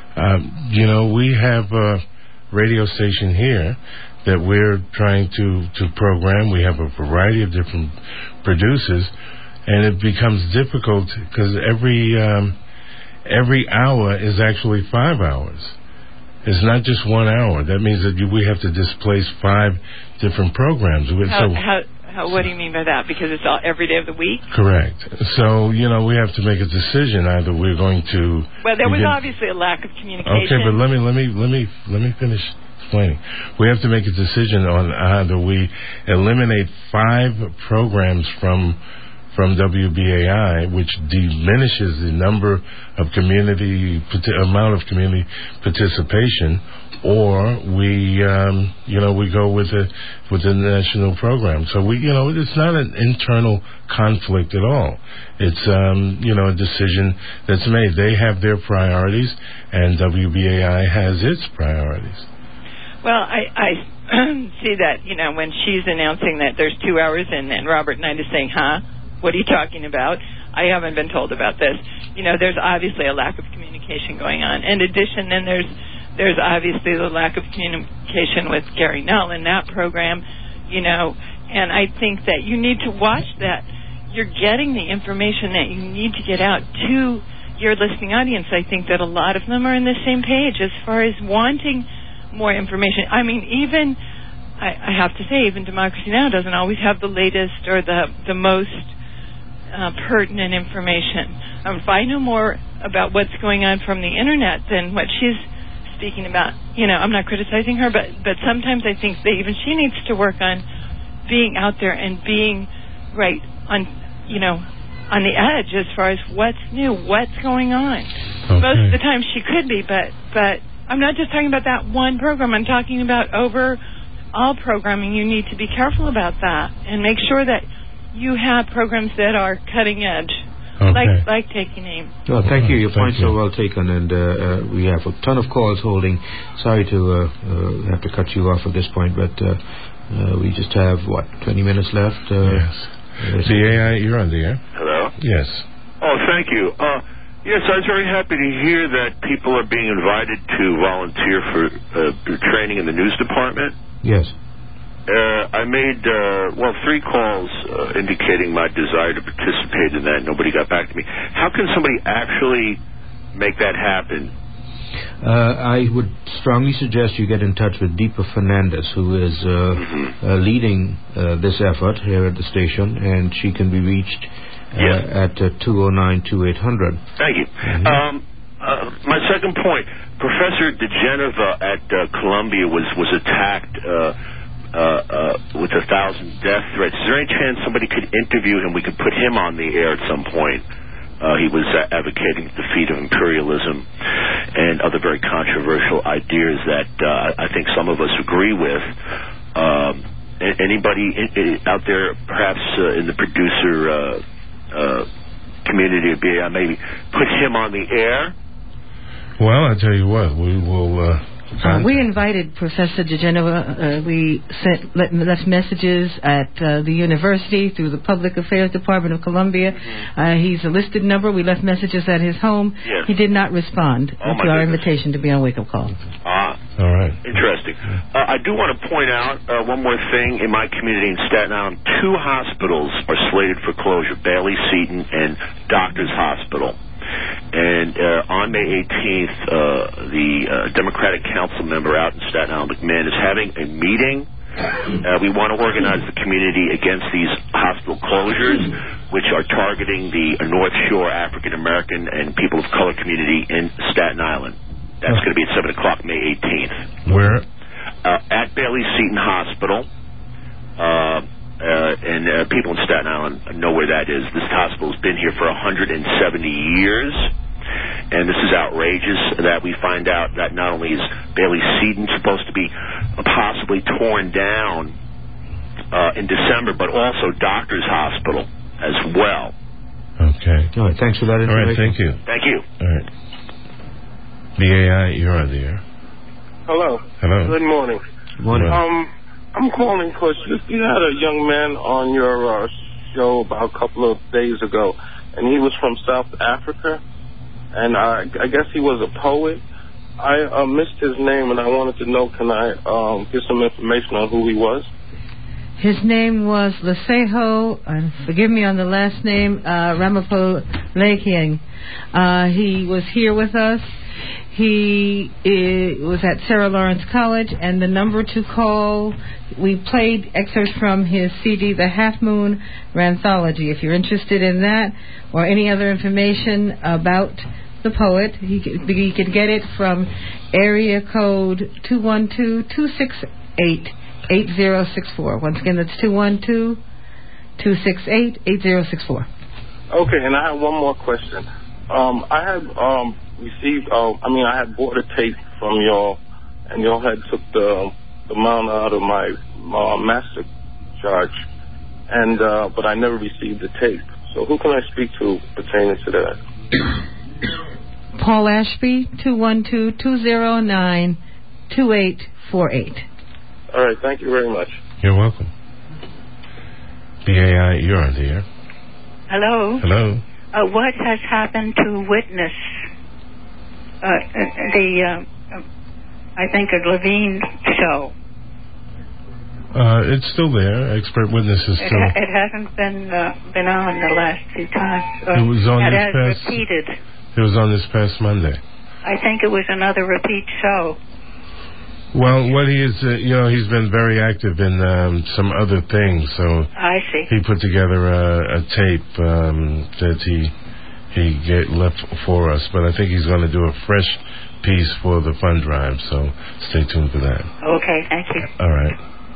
Um, you know, we have a radio station here that we're trying to, to program. We have a variety of different producers, and it becomes difficult because every um, every hour is actually five hours. It's not just one hour. That means that you, we have to displace five different programs. How, so, how, how, what do you mean by that? Because it's all every day of the week? Correct. So, you know, we have to make a decision. Either we're going to... Well, there was begin, obviously a lack of communication. Okay, but let me, let me, let me, let me finish explaining. We have to make a decision on either we eliminate five programs from from W B A I, which diminishes the number of community, amount of community participation, or we, um, you know, we go with the with the national program. So we, you know, it's not an internal conflict at all. It's, um, you know, a decision that's made. They have their priorities, and W B A I has its priorities. Well, I, I see that, you know, when she's announcing that there's two hours and then Robert Knight is saying, huh? What are you talking about? I haven't been told about this. You know, there's obviously a lack of communication going on. In addition, then there's there's obviously the lack of communication with Gary Null in that program, you know, and I think that you need to watch that. You're getting the information that you need to get out to your listening audience. I think that a lot of them are on the same page as far as wanting more information. I mean, even, I, I have to say, even Democracy Now! Doesn't always have the latest or the, the most Uh, pertinent information. Um, if I know more about what's going on from the internet than what she's speaking about, you know, I'm not criticizing her, but, but sometimes I think that even she needs to work on being out there and being right on, you know, on the edge as far as what's new, what's going on. Okay. Most of the time she could be, but, but I'm not just talking about that one program. I'm talking about over all programming. You need to be careful about that and make sure that you have programs that are cutting edge, okay. like like Taking Aim. Well, thank you. Your thank points you. are well taken, and uh, uh, we have a ton of calls holding. Sorry to uh, uh, have to cut you off at this point, but uh, uh, we just have, what, twenty minutes left? Uh, yes. B A I, you're on the air. Hello? Yes. Oh, thank you. Uh, yes, I was very happy to hear that people are being invited to volunteer for uh, training in the news department. Yes. Uh, I made, uh, well, three calls uh, indicating my desire to participate in that. Nobody got back to me. How can somebody actually make that happen? Uh, I would strongly suggest you get in touch with Deepa Fernandez, who is uh, mm-hmm. uh, leading uh, this effort here at the station, and she can be reached uh, yes. at uh, two oh nine, two eight hundred. Thank you. Mm-hmm. Um, uh, my second point, Professor DeGeneva at uh, Columbia was, was attacked uh, Uh, uh, with a thousand death threats. Is there any chance somebody could interview him? We could put him on the air at some point. Uh, he was uh, advocating the defeat of imperialism and other very controversial ideas that uh, I think some of us agree with. Um, anybody in, in, out there, perhaps uh, in the producer uh, uh, community of B A I, maybe put him on the air? Well, I'll tell you what, we will... Uh Uh, we invited Professor DeGenova. Uh, we sent let, left messages at uh, the university through the Public Affairs Department of Columbia. Uh, he's a listed number. We left messages at his home. Yes. He did not respond Oh, to my our goodness. invitation to be on Wake Up Call. Ah, all right. Interesting. Uh, I do want to point out uh, one more thing. In my community in Staten Island, two hospitals are slated for closure, Bailey Seton and Doctors Hospital. And uh, on May eighteenth, uh, the uh, Democratic council member out in Staten Island, McMahon, is having a meeting. Uh, we want to organize the community against these hospital closures, which are targeting the North Shore African American and people of color community in Staten Island. That's going to be at seven o'clock, May eighteenth. Where? Uh, at Bailey Seton Hospital. Uh, Uh, and uh, people in Staten Island know where that is. This hospital has been here for one hundred seventy years, and this is outrageous that we find out that not only is Bailey Seton supposed to be possibly torn down uh, in December, but also Doctors Hospital as well. Okay. All right, thanks for that information. All right, thank you. Thank you. All right. B A I, you're on the air. Hello. Hello. Good morning. Morning. Um, I'm calling because you, you had a young man on your uh, show about a couple of days ago, and he was from South Africa, and I, I guess he was a poet. I uh, missed his name, and I wanted to know, can I um, get some information on who he was? His name was Leseho, and forgive me on the last name, uh, Ramaphosa. Uh, he was here with us. He uh, was at Sarah Lawrence College, and the number to call, we played excerpts from his C D, The Half Moon Ranthology. If you're interested in that or any other information about the poet, he can, he can get it from area code two one two, two six eight, eight zero six four. Once again, that's two one two, two six eight, eight zero six four. Okay, and I have one more question. Um, I had um, received, uh, I mean, I had bought a tape from y'all, and y'all had took the, the amount out of my uh, master charge, and uh, but I never received the tape. So who can I speak to pertaining to that? Paul Ashby, two one two, two zero nine, two eight four eight. All right, thank you very much. You're welcome. B A I, you're on the air. Hello. Hello. Uh, what has happened to Witness? Uh, the, uh, I think, a Levine show. Uh, it's still there. Expert Witness is It, still... ha- it hasn't been uh, been on the last few times. Uh, It was on it this has past... repeated. It was on this past Monday. I think it was another repeat show. Well, what he is, uh, you know, he's been very active in um, some other things, so... I see. He put together a, a tape um, that he he get left for us, but I think he's going to do a fresh piece for the fund drive, so stay tuned for that. Okay, thank you. All right.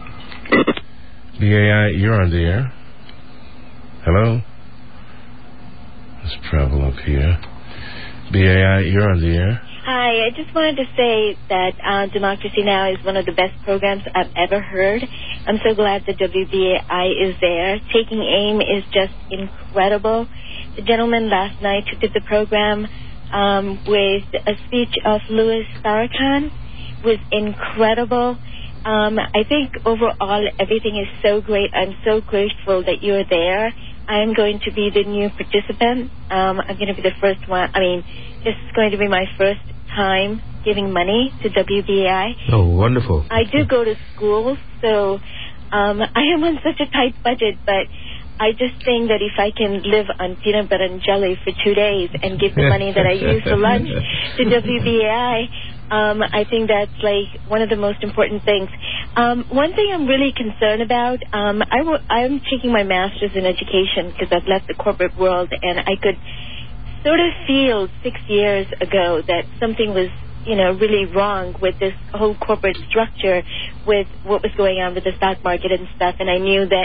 B A I, you're on the air. Hello? Let's travel up here. B A I, you're on the air. Hi, I just wanted to say that uh, Democracy Now! Is one of the best programs I've ever heard. I'm so glad that W B A I is there. Taking Aim is just incredible. The gentleman last night who did the program um, with a speech of Louis Farrakhan was incredible. Um, I think overall everything is so great. I'm so grateful that you're there. I'm going to be the new participant. Um, I'm going to be the first one. I mean, this is going to be my first time giving money to W B A I. Oh, wonderful. I do go to school, so um, I am on such a tight budget, but I just think that if I can live on peanut butter and jelly for two days and give the money that I use for lunch to W B A I, um, I think that's like one of the most important things. Um, one thing I'm really concerned about, um, I w- I'm taking my master's in education because I've left the corporate world, and I could sort of feel six years ago that something was, you know, really wrong with this whole corporate structure, with what was going on with the stock market and stuff, and I knew that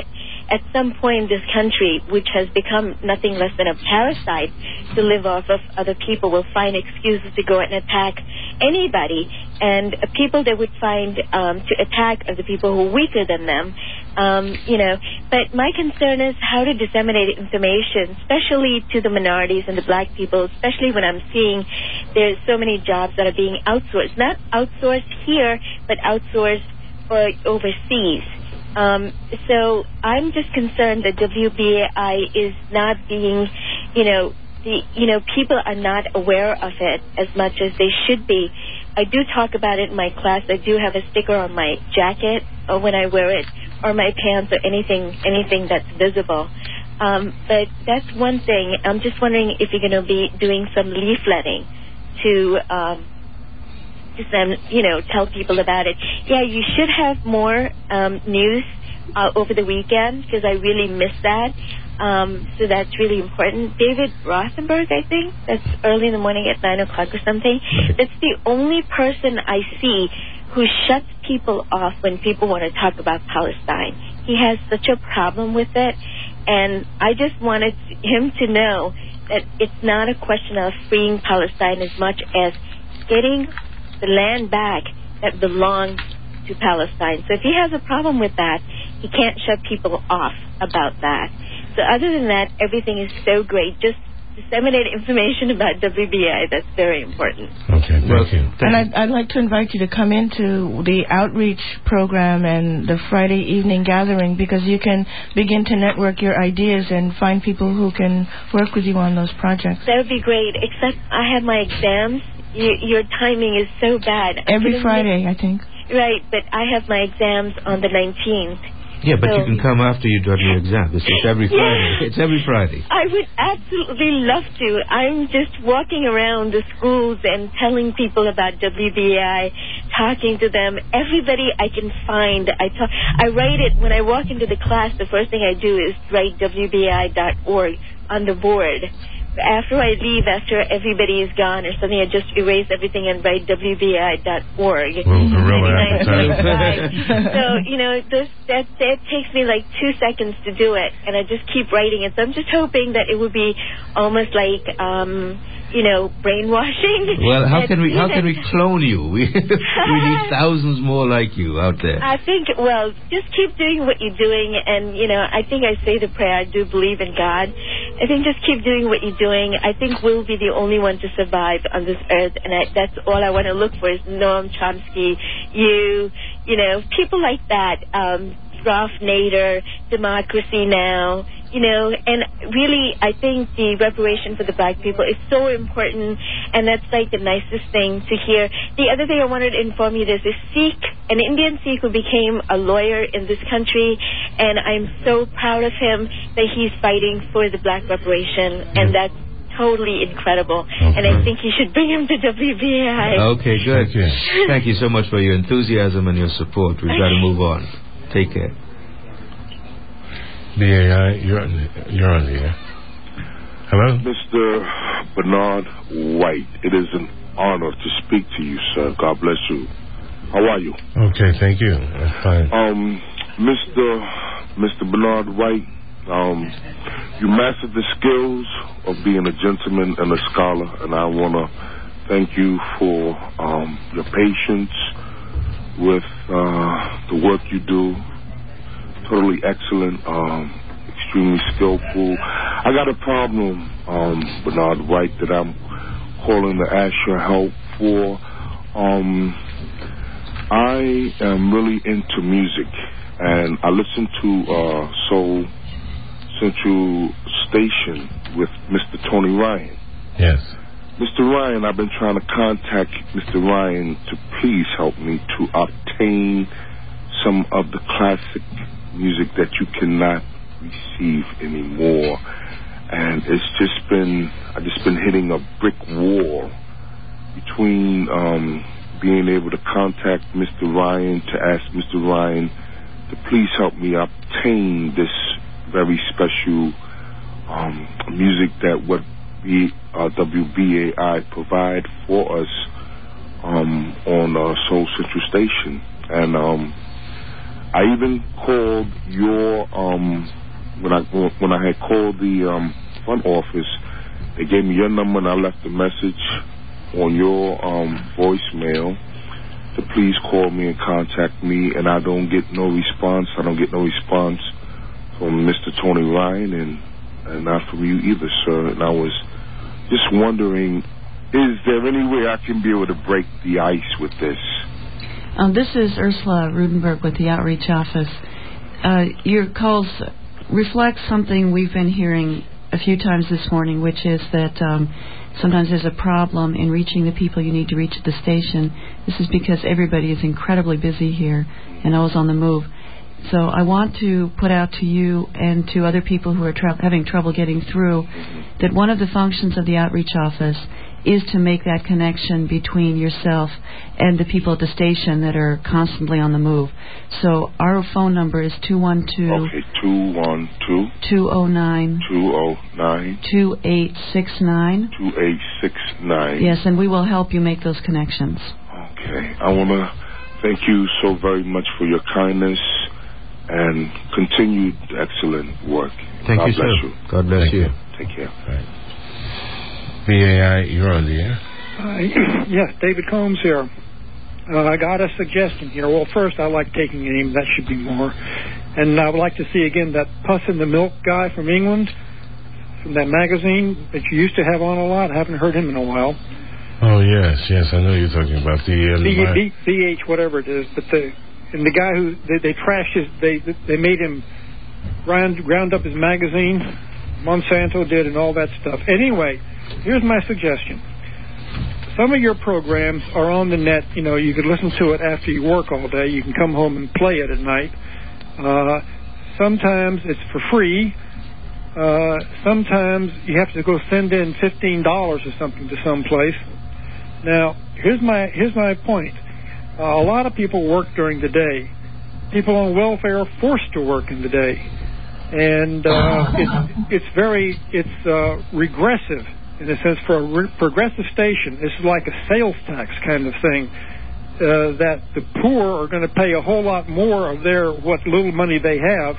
at some point this country, which has become nothing less than a parasite to live off of other people, will find excuses to go and attack anybody. And uh, people they would find um, to attack are the people who are weaker than them. Um, you know, but my concern is how to disseminate information, especially to the minorities and the black people, especially when I'm seeing there's so many jobs that are being outsourced. Not outsourced here, but outsourced or overseas. Um, so I'm just concerned that W B A I is not being, you know, the, you know, people are not aware of it as much as they should be. I do talk about it in my class. I do have a sticker on my jacket or when I wear it, or my pants, or anything, anything that's visible. Um, but that's one thing. I'm just wondering if you're going to be doing some leafletting to, um, just um, you know, tell people about it. Yeah, you should have more um, news uh, over the weekend because I really miss that. Um, so that's really important. David Rothenberg, I think, that's early in the morning at nine o'clock or something. That's the only person I see who shuts people off when people want to talk about Palestine. He has such a problem with it, and I just wanted him to know that it's not a question of freeing Palestine as much as getting the land back that belongs to Palestine. So if he has a problem with that, he can't shut people off about that. So other than that, everything is so great. Just disseminate information about W B A I. That's very important. Okay, thank you. And I'd, I'd like to invite you to come into the outreach program and the Friday evening gathering because you can begin to network your ideas and find people who can work with you on those projects. That would be great, except I have my exams. You, your timing is so bad. Every Friday, make, I think. Right, but I have my exams on the nineteenth. Yeah, but so, you can come after you done your exam. It's, it's every Friday. Yeah. It's every Friday. I would absolutely love to. I'm just walking around the schools and telling people about W B A I, talking to them. Everybody I can find. I talk. I write it when I walk into the class. The first thing I do is write W B A I dot org on the board. After I leave, after everybody is gone or something, I just erase everything and write W B A I dot org. Well, guerrilla advertising. So, you know, this, that, that takes me like two seconds to do it, and I just keep writing it. So I'm just hoping that it would be almost like, um, you know, brainwashing. Well, how and, can we how know, can we clone you? We we need thousands more like you out there. I think, well, just keep doing what you're doing, and, you know, I think I say the prayer, I do believe in God. I think just keep doing what you're doing. I think we'll be the only one to survive on this earth, and I, that's all I want to look for is Noam Chomsky, you, you know, people like that, um, Ralph Nader, Democracy Now!, you know, and really I think the reparation for the black people is so important, and that's like the nicest thing to hear. The other thing I wanted to inform you, there's a Sikh, an Indian Sikh who became a lawyer in this country, and I'm so proud of him that he's fighting for the black reparation, and that's totally incredible. Okay. And I think you should bring him to W B A I. Okay, good. Thank you. Thank you so much for your enthusiasm and your support. We've got to move on. Take care. B A I, you're on the, you're on the air. Hello? Mister Bernard White, it is an honor to speak to you, sir. God bless you. How are you? Okay, thank you. I'm fine. Um, Mister Mister Bernard White, um, you mastered the skills of being a gentleman and a scholar, and I want to thank you for um, your patience with uh, the work you do. Totally excellent, um, extremely skillful. I got a problem, um, Bernard White, that I'm calling to ask your help for. Um, I am really into music, and I listen to uh, Soul Central Station with Mister Tony Ryan. Yes. Mister Ryan, I've been trying to contact Mister Ryan to please help me to obtain some of the classic music that you cannot receive anymore, and it's just been I've just been hitting a brick wall between um, being able to contact Mister Ryan to ask Mister Ryan to please help me obtain this very special um, music that what we, uh, W B A I provide for us um, on uh, Soul Central Station, and um, I even called your um, when I when I had called the um, front office, they gave me your number and I left a message on your um, voicemail to please call me and contact me, and I don't get no response. I don't get no response from Mister Tony Ryan and, and not from you either, sir. And I was just wondering, is there any way I can be able to break the ice with this? Um, this is Ursula Rudenberg with the Outreach Office. Uh, your calls reflect something we've been hearing a few times this morning, which is that um, sometimes there's a problem in reaching the people you need to reach at the station. This is because everybody is incredibly busy here and always on the move. So I want to put out to you and to other people who are tra- having trouble getting through that one of the functions of the Outreach Office is to make that connection between yourself and the people at the station that are constantly on the move. So our phone number is two one two Okay, two one two two oh nine two oh nine two eight six nine two eight six nine. Yes, and we will help you make those connections. Okay. I want to thank you so very much for your kindness and continued excellent work. Thank God you, bless sir. you. God bless Thank you. you. Take care. Right. B A I, you're on the air. Uh, yes, David Combs here. Uh, I got a suggestion here. Well, first, I like taking a name. That should be more. And I would like to see, again, that Puss in the Milk guy from England, from that magazine that you used to have on a lot. I haven't heard him in a while. Oh, yes, yes, I know you're talking about the... Uh, B, B, B H, whatever it is. But the and the guy who, they, they trashed his, they they made him ground, ground up his magazine. Monsanto did and all that stuff. Anyway, here's my suggestion. Some of your programs are on the net. You know, you could listen to it after you work all day. You can come home and play it at night. Uh, sometimes it's for free. Uh, sometimes you have to go send in fifteen dollars or something to some place. Now, here's my here's my point. Uh, a lot of people work during the day. People on welfare are forced to work in the day, and uh, it's it's very it's uh, regressive in a sense for a re- progressive station. This is like a sales tax kind of thing. Uh, that the poor are going to pay a whole lot more of their what little money they have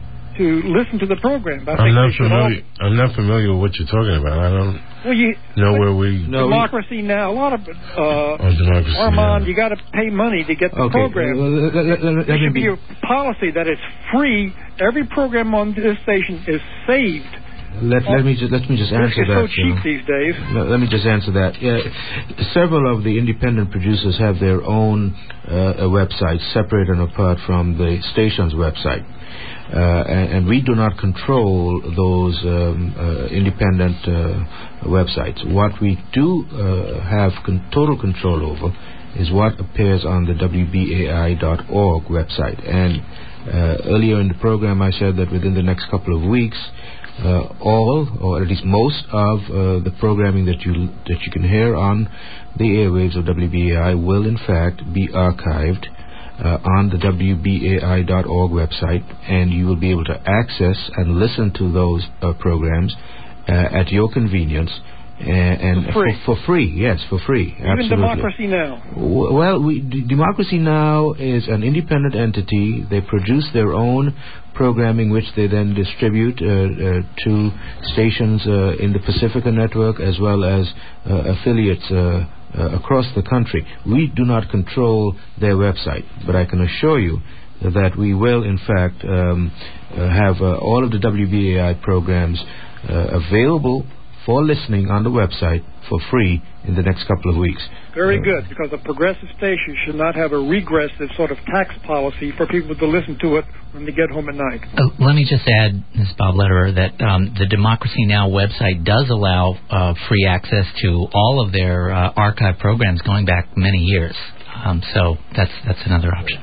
to listen to the program. I I'm think not they should familiar. all, I'm not familiar with what you're talking about. I don't well, you, know where we. Democracy Now. A lot of uh, oh, Democracy Armand, Now. you got to pay money to get the Okay. program. Well, let- let- let- let there me should be- be a policy that it's free. Every program on this station is saved. Let, let me just let me just answer It's that. so cheap uh, these days. No, let me just answer that. Yeah, several of the independent producers have their own uh, websites, separate and apart from the station's website. Uh, and, and we do not control those um, uh, independent uh, websites. What we do uh, have con- total control over is what appears on the W B A I dot org website. And uh, earlier in the program I said that within the next couple of weeks, Uh, all, or at least most of uh, the programming that you that you can hear on the airwaves of W B A I will in fact be archived uh, on the W B A I dot org website, and you will be able to access and listen to those uh, programs uh, at your convenience. And, and For free. For, for free, yes, for free. Even Absolutely. Democracy Now. W- Well, we, D- Democracy Now is an independent entity. They produce their own programming, which they then distribute uh, uh, to stations uh, in the Pacifica network as well as uh, affiliates uh, uh, across the country. We do not control their website, but I can assure you that we will, in fact, um, uh, have uh, all of the W B A I programs uh, available for listening on the website for free in the next couple of weeks. Very good, because a progressive station should not have a regressive sort of tax policy for people to listen to it when they get home at night. Uh, let me just add, Miz Bob Lederer, that um, the Democracy Now! Website does allow uh, free access to all of their uh, archive programs going back many years. Um, so that's that's another option.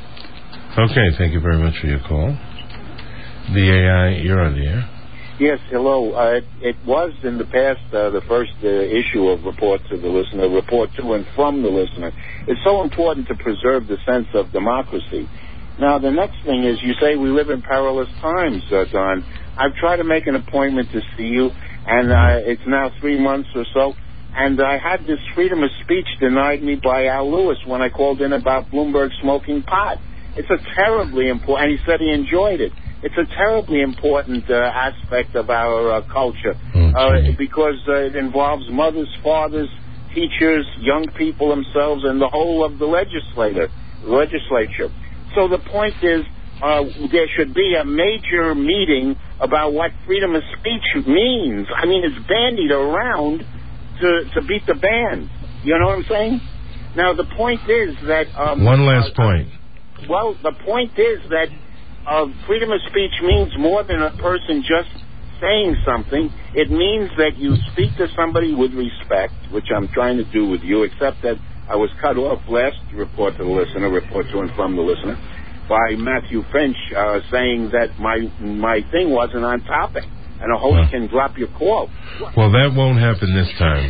Okay, thank you very much for your call. B A I, you're on the air. Yes, hello. Uh, it, it was in the past uh, the first uh, issue of Report to the Listener, Report to and from the Listener. It's so important to preserve the sense of democracy. Now, the next thing is you say we live in perilous times, uh, Don. I've tried to make an appointment to see you, and uh, it's now three months or so, and I had this freedom of speech denied me by Al Lewis when I called in about Bloomberg smoking pot. It's a terribly important, and he said he enjoyed it. It's a terribly important uh, aspect of our uh, culture okay. uh, because uh, it involves mothers, fathers, teachers, young people themselves, and the whole of the legislator, legislature. So the point is, uh, there should be a major meeting about what freedom of speech means. I mean, it's bandied around to, to beat the band. You know what I'm saying? Now, the point is that... Um, One last uh, point. Well, the point is that uh, freedom of speech means more than a person just saying something. It means that you speak to somebody with respect, which I'm trying to do with you, except that I was cut off last report to the listener, report to and from the listener, by Matthew Finch uh, saying that my my thing wasn't on topic, and a host well, can drop your call. Well, that won't happen this time.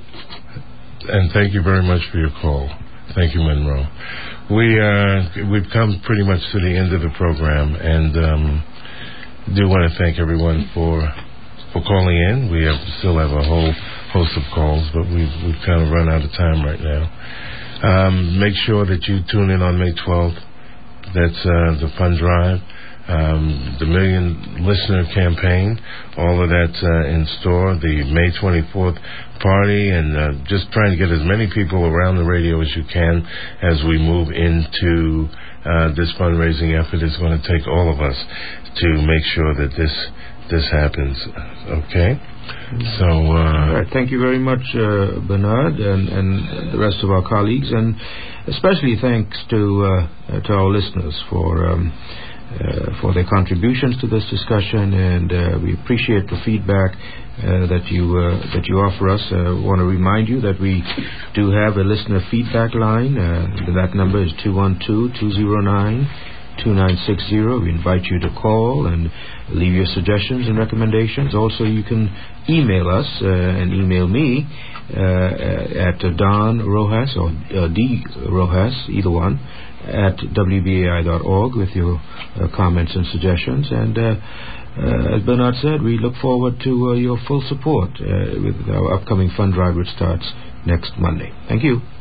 And thank you very much for your call. Thank you, Monroe. We uh, we've come pretty much to the end of the program, and um, do want to thank everyone for for calling in. We have still have a whole host of calls, but we've we've kind of run out of time right now. Um, make sure that you tune in on May twelfth. That's uh, the fund drive, um, the Million Listener Campaign, all of that uh, in store, the May twenty-fourth party, and uh, just trying to get as many people around the radio as you can as we move into uh, this fundraising effort. It's going to take all of us to make sure that this this happens. Okay? So, uh, all right. Thank you very much, uh, Bernard, and, and the rest of our colleagues, and especially thanks to uh, to our listeners for um, uh, for their contributions to this discussion, and uh, we appreciate the feedback uh, that you uh, that you offer us. I uh, want to remind you that we do have a listener feedback line. Uh, that number is two one two, two zero nine, two nine six zero. We invite you to call and leave your suggestions and recommendations. Also, you can email us uh, and email me uh, at Don Rojas or uh, D Rojas, either one, at w b a i dot org with your uh, comments and suggestions. And uh, uh, as Bernard said, we look forward to uh, your full support uh, with our upcoming fund drive, which starts next Monday. Thank you.